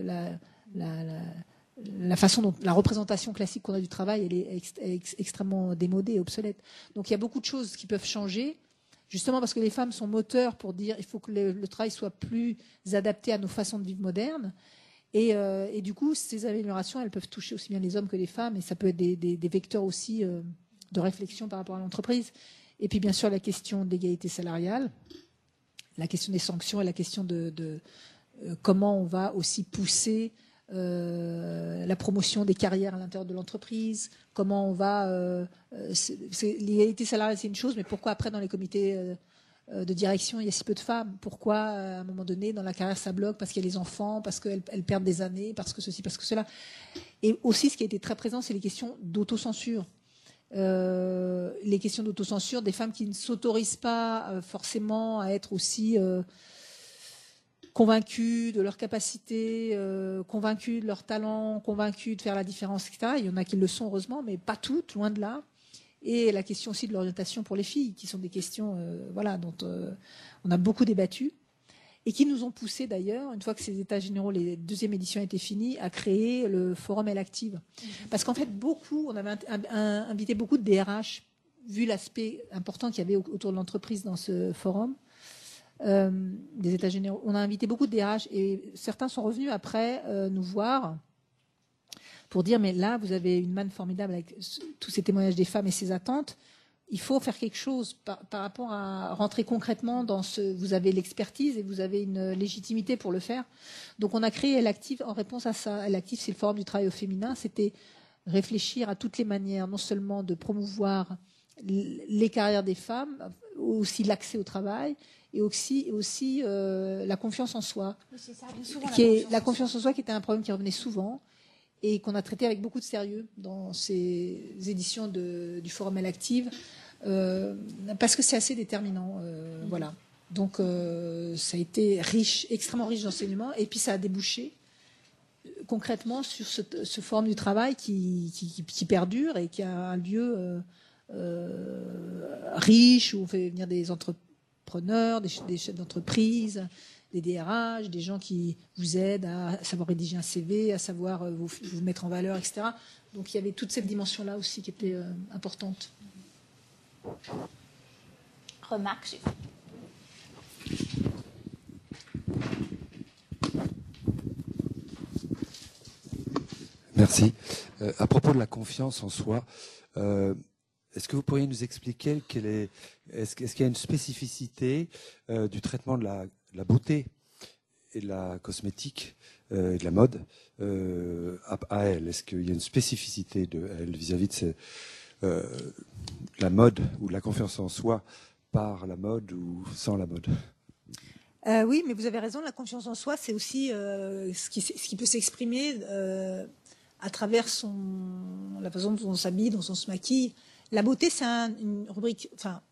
la façon dont la représentation classique qu'on a du travail, elle est extrêmement démodée et obsolète. Donc il y a beaucoup de choses qui peuvent changer, justement parce que les femmes sont moteurs pour dire il faut que le travail soit plus adapté à nos façons de vivre modernes. Et du coup, ces améliorations, elles peuvent toucher aussi bien les hommes que les femmes, et ça peut être des vecteurs aussi de réflexion par rapport à l'entreprise. Et puis bien sûr la question d'égalité salariale, la question des sanctions et la question de comment on va aussi pousser la promotion des carrières à l'intérieur de l'entreprise, comment on va... l'égalité salariale, c'est une chose, mais pourquoi après dans les comités de direction, il y a si peu de femmes? Pourquoi à un moment donné, dans la carrière, ça bloque? Parce qu'il y a les enfants, parce qu'elles perdent des années, parce que ceci, parce que cela. Et aussi, ce qui a été très présent, c'est les questions d'autocensure. Les questions d'autocensure, des femmes qui ne s'autorisent pas forcément à être aussi convaincus de leur capacité, convaincus de leur talent, convaincus de faire la différence, etc. Il y en a qui le sont, heureusement, mais pas toutes, loin de là. Et la question aussi de l'orientation pour les filles, qui sont des questions dont on a beaucoup débattu, et qui nous ont poussé d'ailleurs, une fois que ces états généraux, les deuxième édition étaient finis, à créer le forum Elle Active. Parce qu'en fait, on avait invité beaucoup de DRH, vu l'aspect important qu'il y avait autour de l'entreprise dans ce forum, des états généraux. On a invité beaucoup de DRH et certains sont revenus après nous voir pour dire, mais là, vous avez une manne formidable avec tous ces témoignages des femmes et ces attentes. Il faut faire quelque chose par rapport à rentrer concrètement dans ce... Vous avez l'expertise et vous avez une légitimité pour le faire. Donc, on a créé Elle Active en réponse à ça. Elle Active, c'est le forum du travail au féminin. C'était réfléchir à toutes les manières, non seulement de promouvoir les carrières des femmes, aussi l'accès au travail, et aussi la confiance en soi. C'est ça, bien souvent, La confiance en soi qui était un problème qui revenait souvent et qu'on a traité avec beaucoup de sérieux dans ces éditions du Forum Elle Active, parce que c'est assez déterminant. Voilà. Donc ça a été riche, extrêmement riche d'enseignements, et puis ça a débouché concrètement sur ce forum du travail qui perdure et qui a un lieu riche où on fait venir des entrepreneurs, des chefs d'entreprise, des DRH, des gens qui vous aident à savoir rédiger un CV, à savoir vous mettre en valeur, etc. Donc il y avait toute cette dimension-là aussi qui était importante. Remarque. Merci. À propos de la confiance en soi, est-ce que vous pourriez nous expliquer est-ce qu'il y a une spécificité du traitement de la beauté et de la cosmétique et de la mode à elle? Est-ce qu'il y a une spécificité de elle vis-à-vis de la mode ou de la confiance en soi par la mode ou sans la mode? Oui, mais vous avez raison, la confiance en soi, c'est aussi ce qui peut s'exprimer à travers la façon dont on s'habille, dont on se maquille. La beauté, c'est une rubrique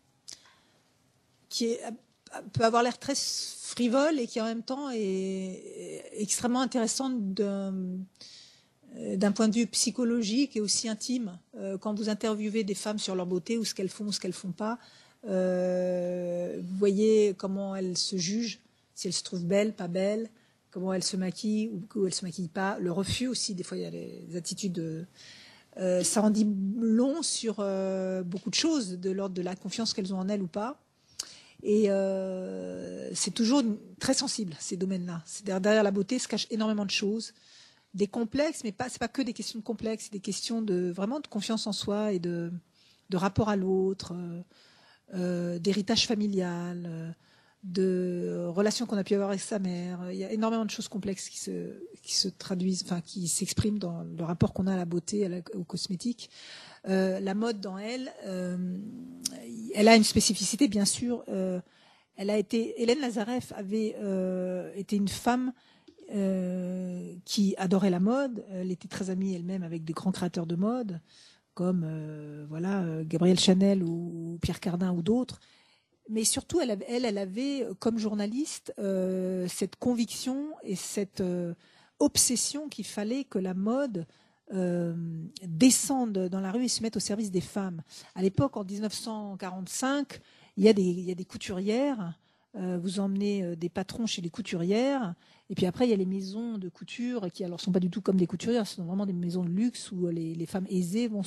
qui peut avoir l'air très frivole et qui en même temps est extrêmement intéressante d'un point de vue psychologique et aussi intime. Quand vous interviewez des femmes sur leur beauté ou ce qu'elles font ou ce qu'elles font pas, vous voyez comment elles se jugent, si elles se trouvent belles, pas belles, comment elles se maquillent ou elles se maquillent pas, le refus aussi, des fois il y a les attitudes... ça en dit long sur beaucoup de choses, de l'ordre de la confiance qu'elles ont en elles ou pas. Et c'est toujours très sensible, ces domaines-là. Derrière la beauté se cachent énormément de choses, des complexes, mais c'est pas que des questions de complexes, c'est des questions vraiment de confiance en soi et de rapport à l'autre, d'héritage familial, de relations qu'on a pu avoir avec sa mère. Il y a énormément de choses complexes qui se traduisent, enfin qui s'expriment dans le rapport qu'on a à la beauté, aux cosmétiques. La mode dans elle a une spécificité, bien sûr. Hélène Lazareff avait été une femme qui adorait la mode. Elle était très amie elle-même avec des grands créateurs de mode, comme Gabrielle Chanel ou Pierre Cardin ou d'autres. Mais surtout, elle avait comme journaliste cette conviction et cette obsession qu'il fallait que la mode descende dans la rue et se mette au service des femmes. À l'époque, en 1945, il y a des couturières. Vous emmenez des patrons chez les couturières. Et puis après, il y a les maisons de couture qui, alors, sont pas du tout comme des couturières. Ce sont vraiment des maisons de luxe où les femmes aisées vont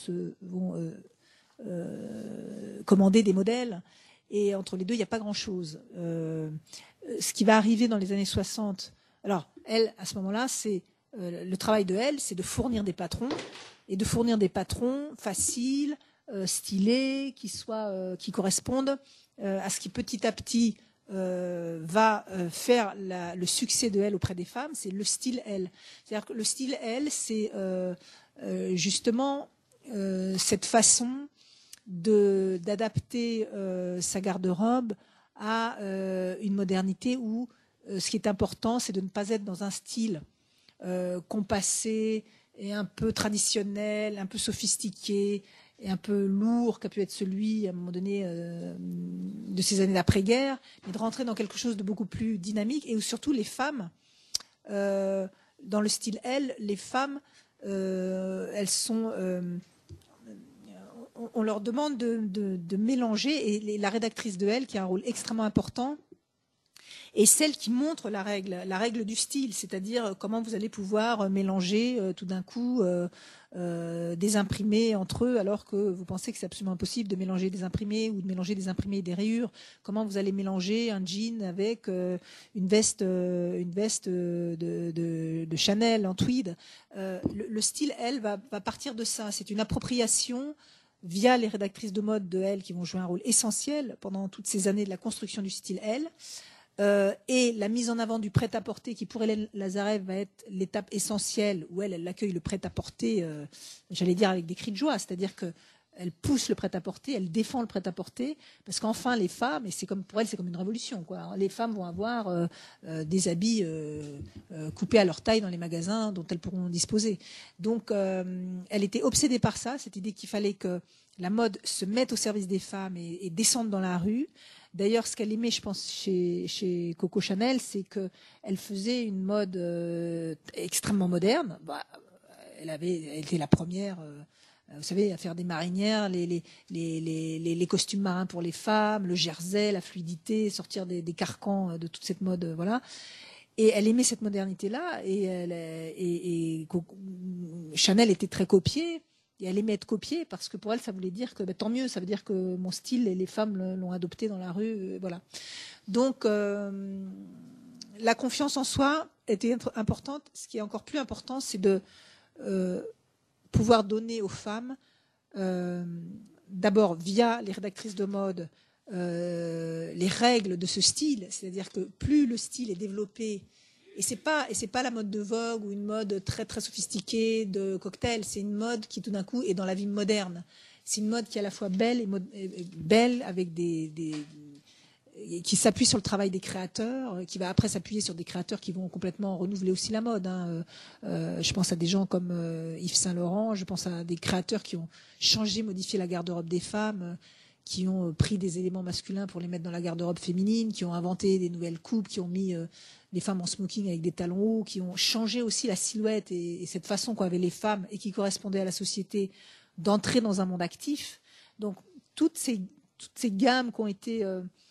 commander des modèles. Et entre les deux, il n'y a pas grand-chose. Ce qui va arriver dans les années 60... Alors, elle, à ce moment-là, le travail de elle, c'est de fournir des patrons, et de fournir des patrons faciles, stylés, qui correspondent à ce qui petit à petit va faire le succès de elle auprès des femmes. C'est le style elle. C'est-à-dire que le style elle, c'est justement cette façon d'adapter sa garde-robe à une modernité où ce qui est important, c'est de ne pas être dans un style compassé et un peu traditionnel, un peu sophistiqué et un peu lourd qu'a pu être celui, à un moment donné, de ces années d'après-guerre, mais de rentrer dans quelque chose de beaucoup plus dynamique, et où surtout les femmes, dans le style L, les femmes, elles sont... on leur demande de mélanger, et la rédactrice de Elle, qui a un rôle extrêmement important, est celle qui montre la règle du style, c'est-à-dire comment vous allez pouvoir mélanger tout d'un coup des imprimés entre eux, alors que vous pensez que c'est absolument impossible de mélanger des imprimés, ou de mélanger des imprimés et des rayures. Comment vous allez mélanger un jean avec une veste de Chanel en tweed. Le style, Elle, va partir de ça. C'est une appropriation via les rédactrices de mode de Elle, qui vont jouer un rôle essentiel pendant toutes ces années de la construction du style Elle. Et la mise en avant du prêt-à-porter, qui pour Hélène Lazarev va être l'étape essentielle, où elle accueille le prêt-à-porter, j'allais dire avec des cris de joie, c'est-à-dire qu'elle pousse le prêt-à-porter, elle défend le prêt-à-porter, parce qu'enfin les femmes, et pour elle c'est comme une révolution, quoi. Les femmes vont avoir des habits coupés à leur taille dans les magasins dont elles pourront disposer. Donc elle était obsédée par ça, cette idée qu'il fallait que la mode se mette au service des femmes et descende dans la rue. D'ailleurs, ce qu'elle aimait, je pense, chez Coco Chanel, c'est qu'elle faisait une mode extrêmement moderne. Elle était la première, vous savez, à faire des marinières, les costumes marins pour les femmes, le jersey, la fluidité, sortir des carcans de toute cette mode, voilà. Et elle aimait cette modernité-là, et Chanel était très copiée. Et elle aimait être copiée, parce que pour elle, ça voulait dire que tant mieux, ça veut dire que mon style, et les femmes l'ont adopté dans la rue, voilà. Donc, la confiance en soi était importante. Ce qui est encore plus important, c'est de pouvoir donner aux femmes, d'abord via les rédactrices de mode, les règles de ce style. C'est-à-dire que plus le style est développé, et c'est pas la mode de Vogue ou une mode très très sophistiquée de cocktail. C'est une mode qui tout d'un coup est dans la vie moderne. C'est une mode qui est à la fois belle belle, avec qui s'appuie sur le travail des créateurs, qui va après s'appuyer sur des créateurs qui vont complètement renouveler aussi la mode. Je pense à des gens comme Yves Saint Laurent. Je pense à des créateurs qui ont changé, modifié la garde-robe des femmes, qui ont pris des éléments masculins pour les mettre dans la garde-robe féminine, qui ont inventé des nouvelles coupes, qui ont mis les femmes en smoking avec des talons hauts, qui ont changé aussi la silhouette et cette façon qu'avaient les femmes, et qui correspondait à la société, d'entrer dans un monde actif. Donc toutes ces gammes qui ont été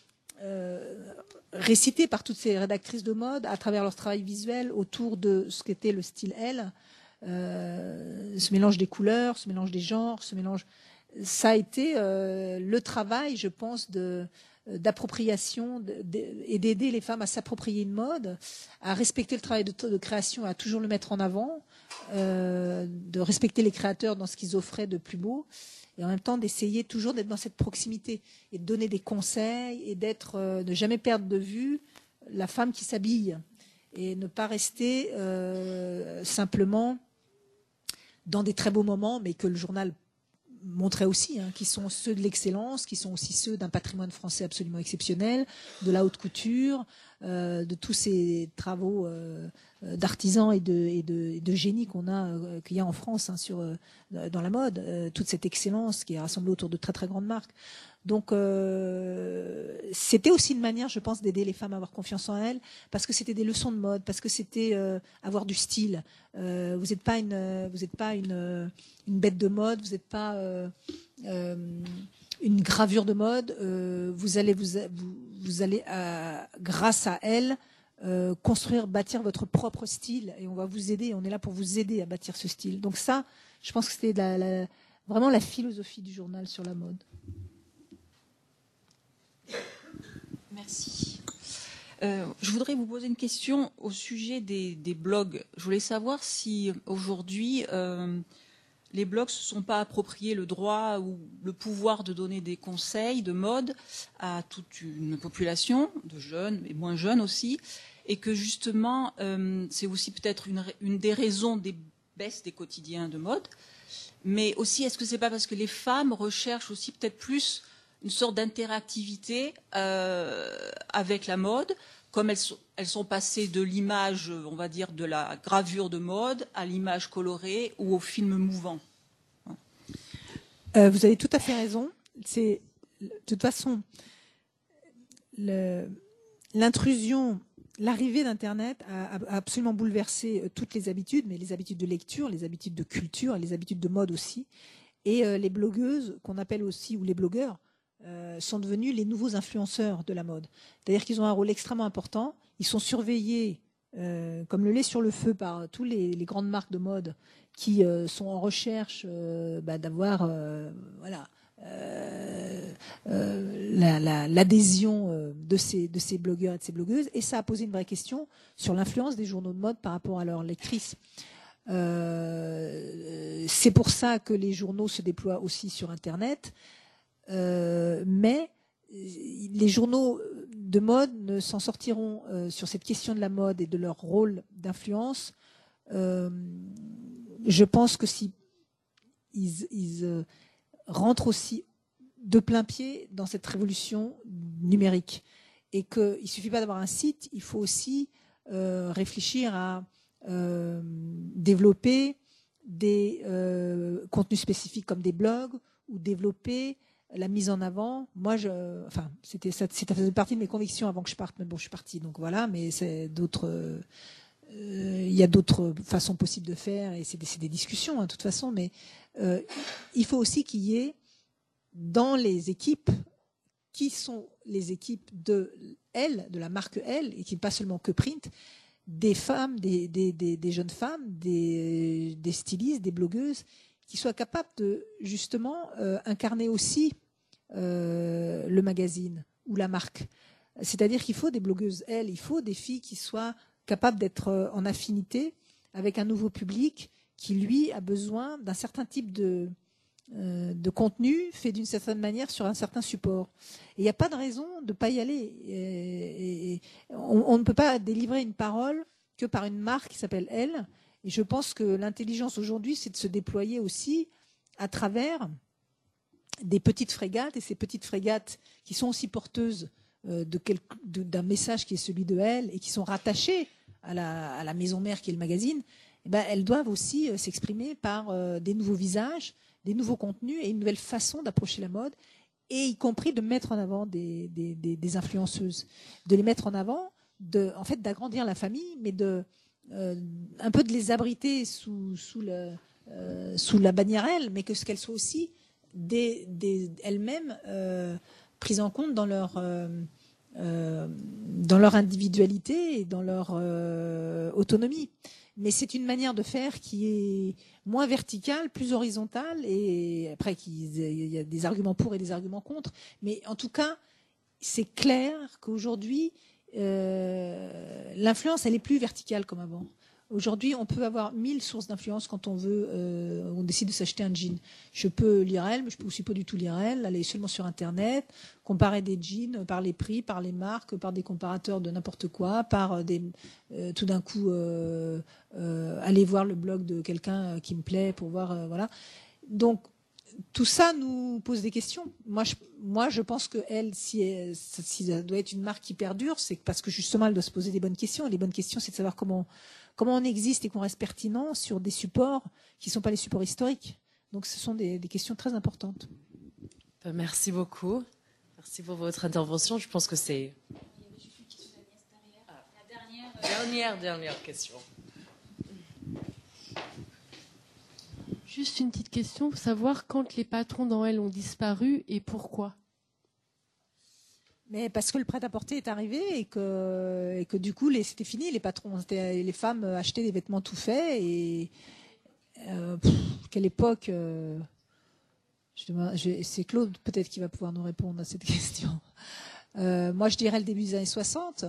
récitées par toutes ces rédactrices de mode à travers leur travail visuel autour de ce qu'était le style Elle, ce mélange des couleurs, ce mélange des genres, ça a été le travail, je pense, d'appropriation et d'aider les femmes à s'approprier une mode, à respecter le travail de création, à toujours le mettre en avant, de respecter les créateurs dans ce qu'ils offraient de plus beau, et en même temps d'essayer toujours d'être dans cette proximité et de donner des conseils, et de jamais perdre de vue la femme qui s'habille, et ne pas rester simplement dans des très beaux moments, mais que le journal montrait aussi, qui sont ceux de l'excellence, qui sont aussi ceux d'un patrimoine français absolument exceptionnel, de la haute couture, de tous ces travaux d'artisans et de génie qu'il y a en France dans la mode, toute cette excellence qui est rassemblée autour de très très grandes marques. Donc c'était aussi une manière, je pense, d'aider les femmes à avoir confiance en elles, parce que c'était des leçons de mode, parce que c'était avoir du style. Vous n'êtes pas une bête de mode, vous n'êtes pas une gravure de mode. Vous allez grâce à elle bâtir votre propre style, et on va vous aider. On est là pour vous aider à bâtir ce style. Donc ça, je pense que c'était vraiment la philosophie du journal sur la mode. Merci. Je voudrais vous poser une question au sujet des blogs. Je voulais savoir si aujourd'hui les blogs ne se sont pas appropriés le droit ou le pouvoir de donner des conseils de mode à toute une population de jeunes et moins jeunes aussi, et que justement c'est aussi peut-être une des raisons des baisses des quotidiens de mode. Mais aussi, est-ce que c'est pas parce que les femmes recherchent aussi peut-être plus une sorte d'interactivité avec la mode, comme elles sont passées de l'image, on va dire, de la gravure de mode à l'image colorée ou au film mouvant. Vous avez tout à fait raison. De toute façon, l'intrusion, l'arrivée d'Internet a absolument bouleversé toutes les habitudes, mais les habitudes de lecture, les habitudes de culture, les habitudes de mode aussi. Et les blogueuses, qu'on appelle aussi, ou les blogueurs, sont devenus les nouveaux influenceurs de la mode. C'est-à-dire qu'ils ont un rôle extrêmement important. Ils sont surveillés comme le lait sur le feu par tous les grandes marques de mode qui sont en recherche d'avoir l'adhésion de ces blogueurs et de ces blogueuses. Et ça a posé une vraie question sur l'influence des journaux de mode par rapport à leurs lectrices. C'est pour ça que les journaux se déploient aussi sur Internet. Mais les journaux de mode ne s'en sortiront sur cette question de la mode et de leur rôle d'influence. Je pense que si ils rentrent aussi de plein pied dans cette révolution numérique et qu'il ne suffit pas d'avoir un site, il faut aussi réfléchir à développer des contenus spécifiques comme des blogs ou développer la mise en avant. Moi, ça faisait partie de mes convictions avant que je parte, mais bon, je suis partie, donc voilà. Mais c'est d'autres. Il y a d'autres façons possibles de faire, et c'est des discussions, de toute façon. Mais il faut aussi qu'il y ait dans les équipes, qui sont les équipes de la marque Elle, et qui n'est pas seulement que print, des femmes, des jeunes femmes, des stylistes, des blogueuses, qui soient capables de justement incarner aussi le magazine ou la marque. C'est-à-dire qu'il faut des blogueuses, il faut des filles qui soient capables d'être en affinité avec un nouveau public qui, lui, a besoin d'un certain type de contenu fait d'une certaine manière sur un certain support. Et il n'y a pas de raison de ne pas y aller. Et on ne peut pas délivrer une parole que par une marque qui s'appelle Elle. Et je pense que l'intelligence aujourd'hui, c'est de se déployer aussi à travers des petites frégates, et ces petites frégates qui sont aussi porteuses d'un message qui est celui de Elle et qui sont rattachées à la maison mère qui est le magazine, elles doivent aussi s'exprimer par des nouveaux visages, des nouveaux contenus et une nouvelle façon d'approcher la mode, et y compris de mettre en avant des influenceuses, de les mettre en avant, en fait d'agrandir la famille, mais un peu de les abriter sous la bannière Elle, mais qu'elles soient aussi elles-mêmes prises en compte dans leur individualité et dans leur autonomie. Mais c'est une manière de faire qui est moins verticale, plus horizontale, et après il y a des arguments pour et des arguments contre. Mais en tout cas, c'est clair qu'aujourd'hui, l'influence, elle est plus verticale comme avant. Aujourd'hui, on peut avoir 1000 sources d'influence quand on veut, on décide de s'acheter un jean. Je peux lire Elle, mais je peux aussi pas du tout lire Elle, aller seulement sur Internet, comparer des jeans par les prix, par les marques, par des comparateurs de n'importe quoi, par tout d'un coup aller voir le blog de quelqu'un qui me plaît pour voir, voilà. Donc, tout ça nous pose des questions. Moi, je pense que Elle, si ça doit être une marque qui perdure, c'est parce que justement, elle doit se poser des bonnes questions. Et les bonnes questions, c'est de savoir comment on existe et qu'on reste pertinent sur des supports qui ne sont pas les supports historiques. Donc, ce sont des questions très importantes. Merci beaucoup. Merci pour votre intervention. Je pense que c'est... Dernière question. Juste une petite question, savoir quand les patrons dans Elle ont disparu et pourquoi. Mais parce que le prêt-à-porter est arrivé et que du coup, c'était fini, les patrons. Les femmes achetaient des vêtements tout faits. Et quelle époque c'est Claude peut-être qui va pouvoir nous répondre à cette question. Moi, je dirais le début des années 60.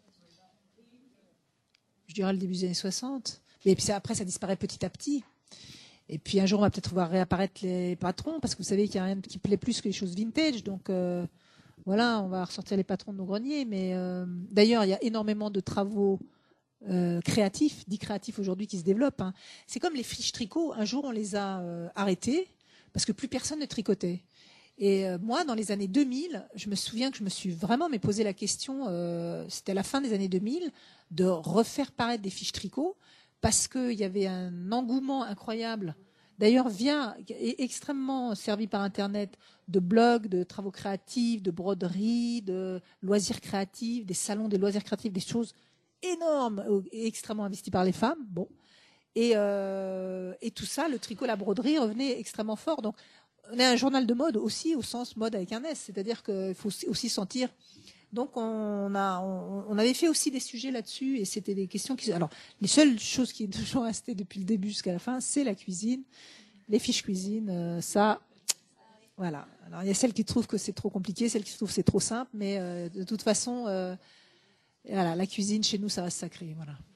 Je dirais le début des années 60. Et puis après, ça disparaît petit à petit. Et puis un jour, on va peut-être voir réapparaître les patrons, parce que vous savez qu'il n'y a rien qui plaît plus que les choses vintage. Donc voilà, on va ressortir les patrons de nos greniers. Mais d'ailleurs, il y a énormément de travaux créatifs, dits créatifs aujourd'hui, qui se développent. Hein. C'est comme les fiches tricot. Un jour, on les a arrêtés parce que plus personne ne tricotait. Et moi, dans les années 2000, je me souviens que je me suis vraiment posé la question, c'était à la fin des années 2000, de refaire paraître des fiches tricot, parce qu'il y avait un engouement incroyable d'ailleurs est extrêmement servi par Internet, de blogs, de travaux créatifs, de broderies, de loisirs créatifs, des salons des loisirs créatifs, des choses énormes et extrêmement investies par les femmes. Bon. Et tout ça, le tricot, la broderie revenait extrêmement fort. Donc, on est un journal de mode aussi, au sens mode avec un S. C'est-à-dire qu'il faut aussi sentir. Donc, on avait fait aussi des sujets là-dessus, et c'était des questions qui. Alors, les seules choses qui sont toujours restées depuis le début jusqu'à la fin, c'est la cuisine, les fiches cuisine. Ça, voilà. Alors, il y a celles qui trouvent que c'est trop compliqué, celles qui trouvent que c'est trop simple, mais de toute façon, voilà, la cuisine chez nous, ça reste sacré. Voilà.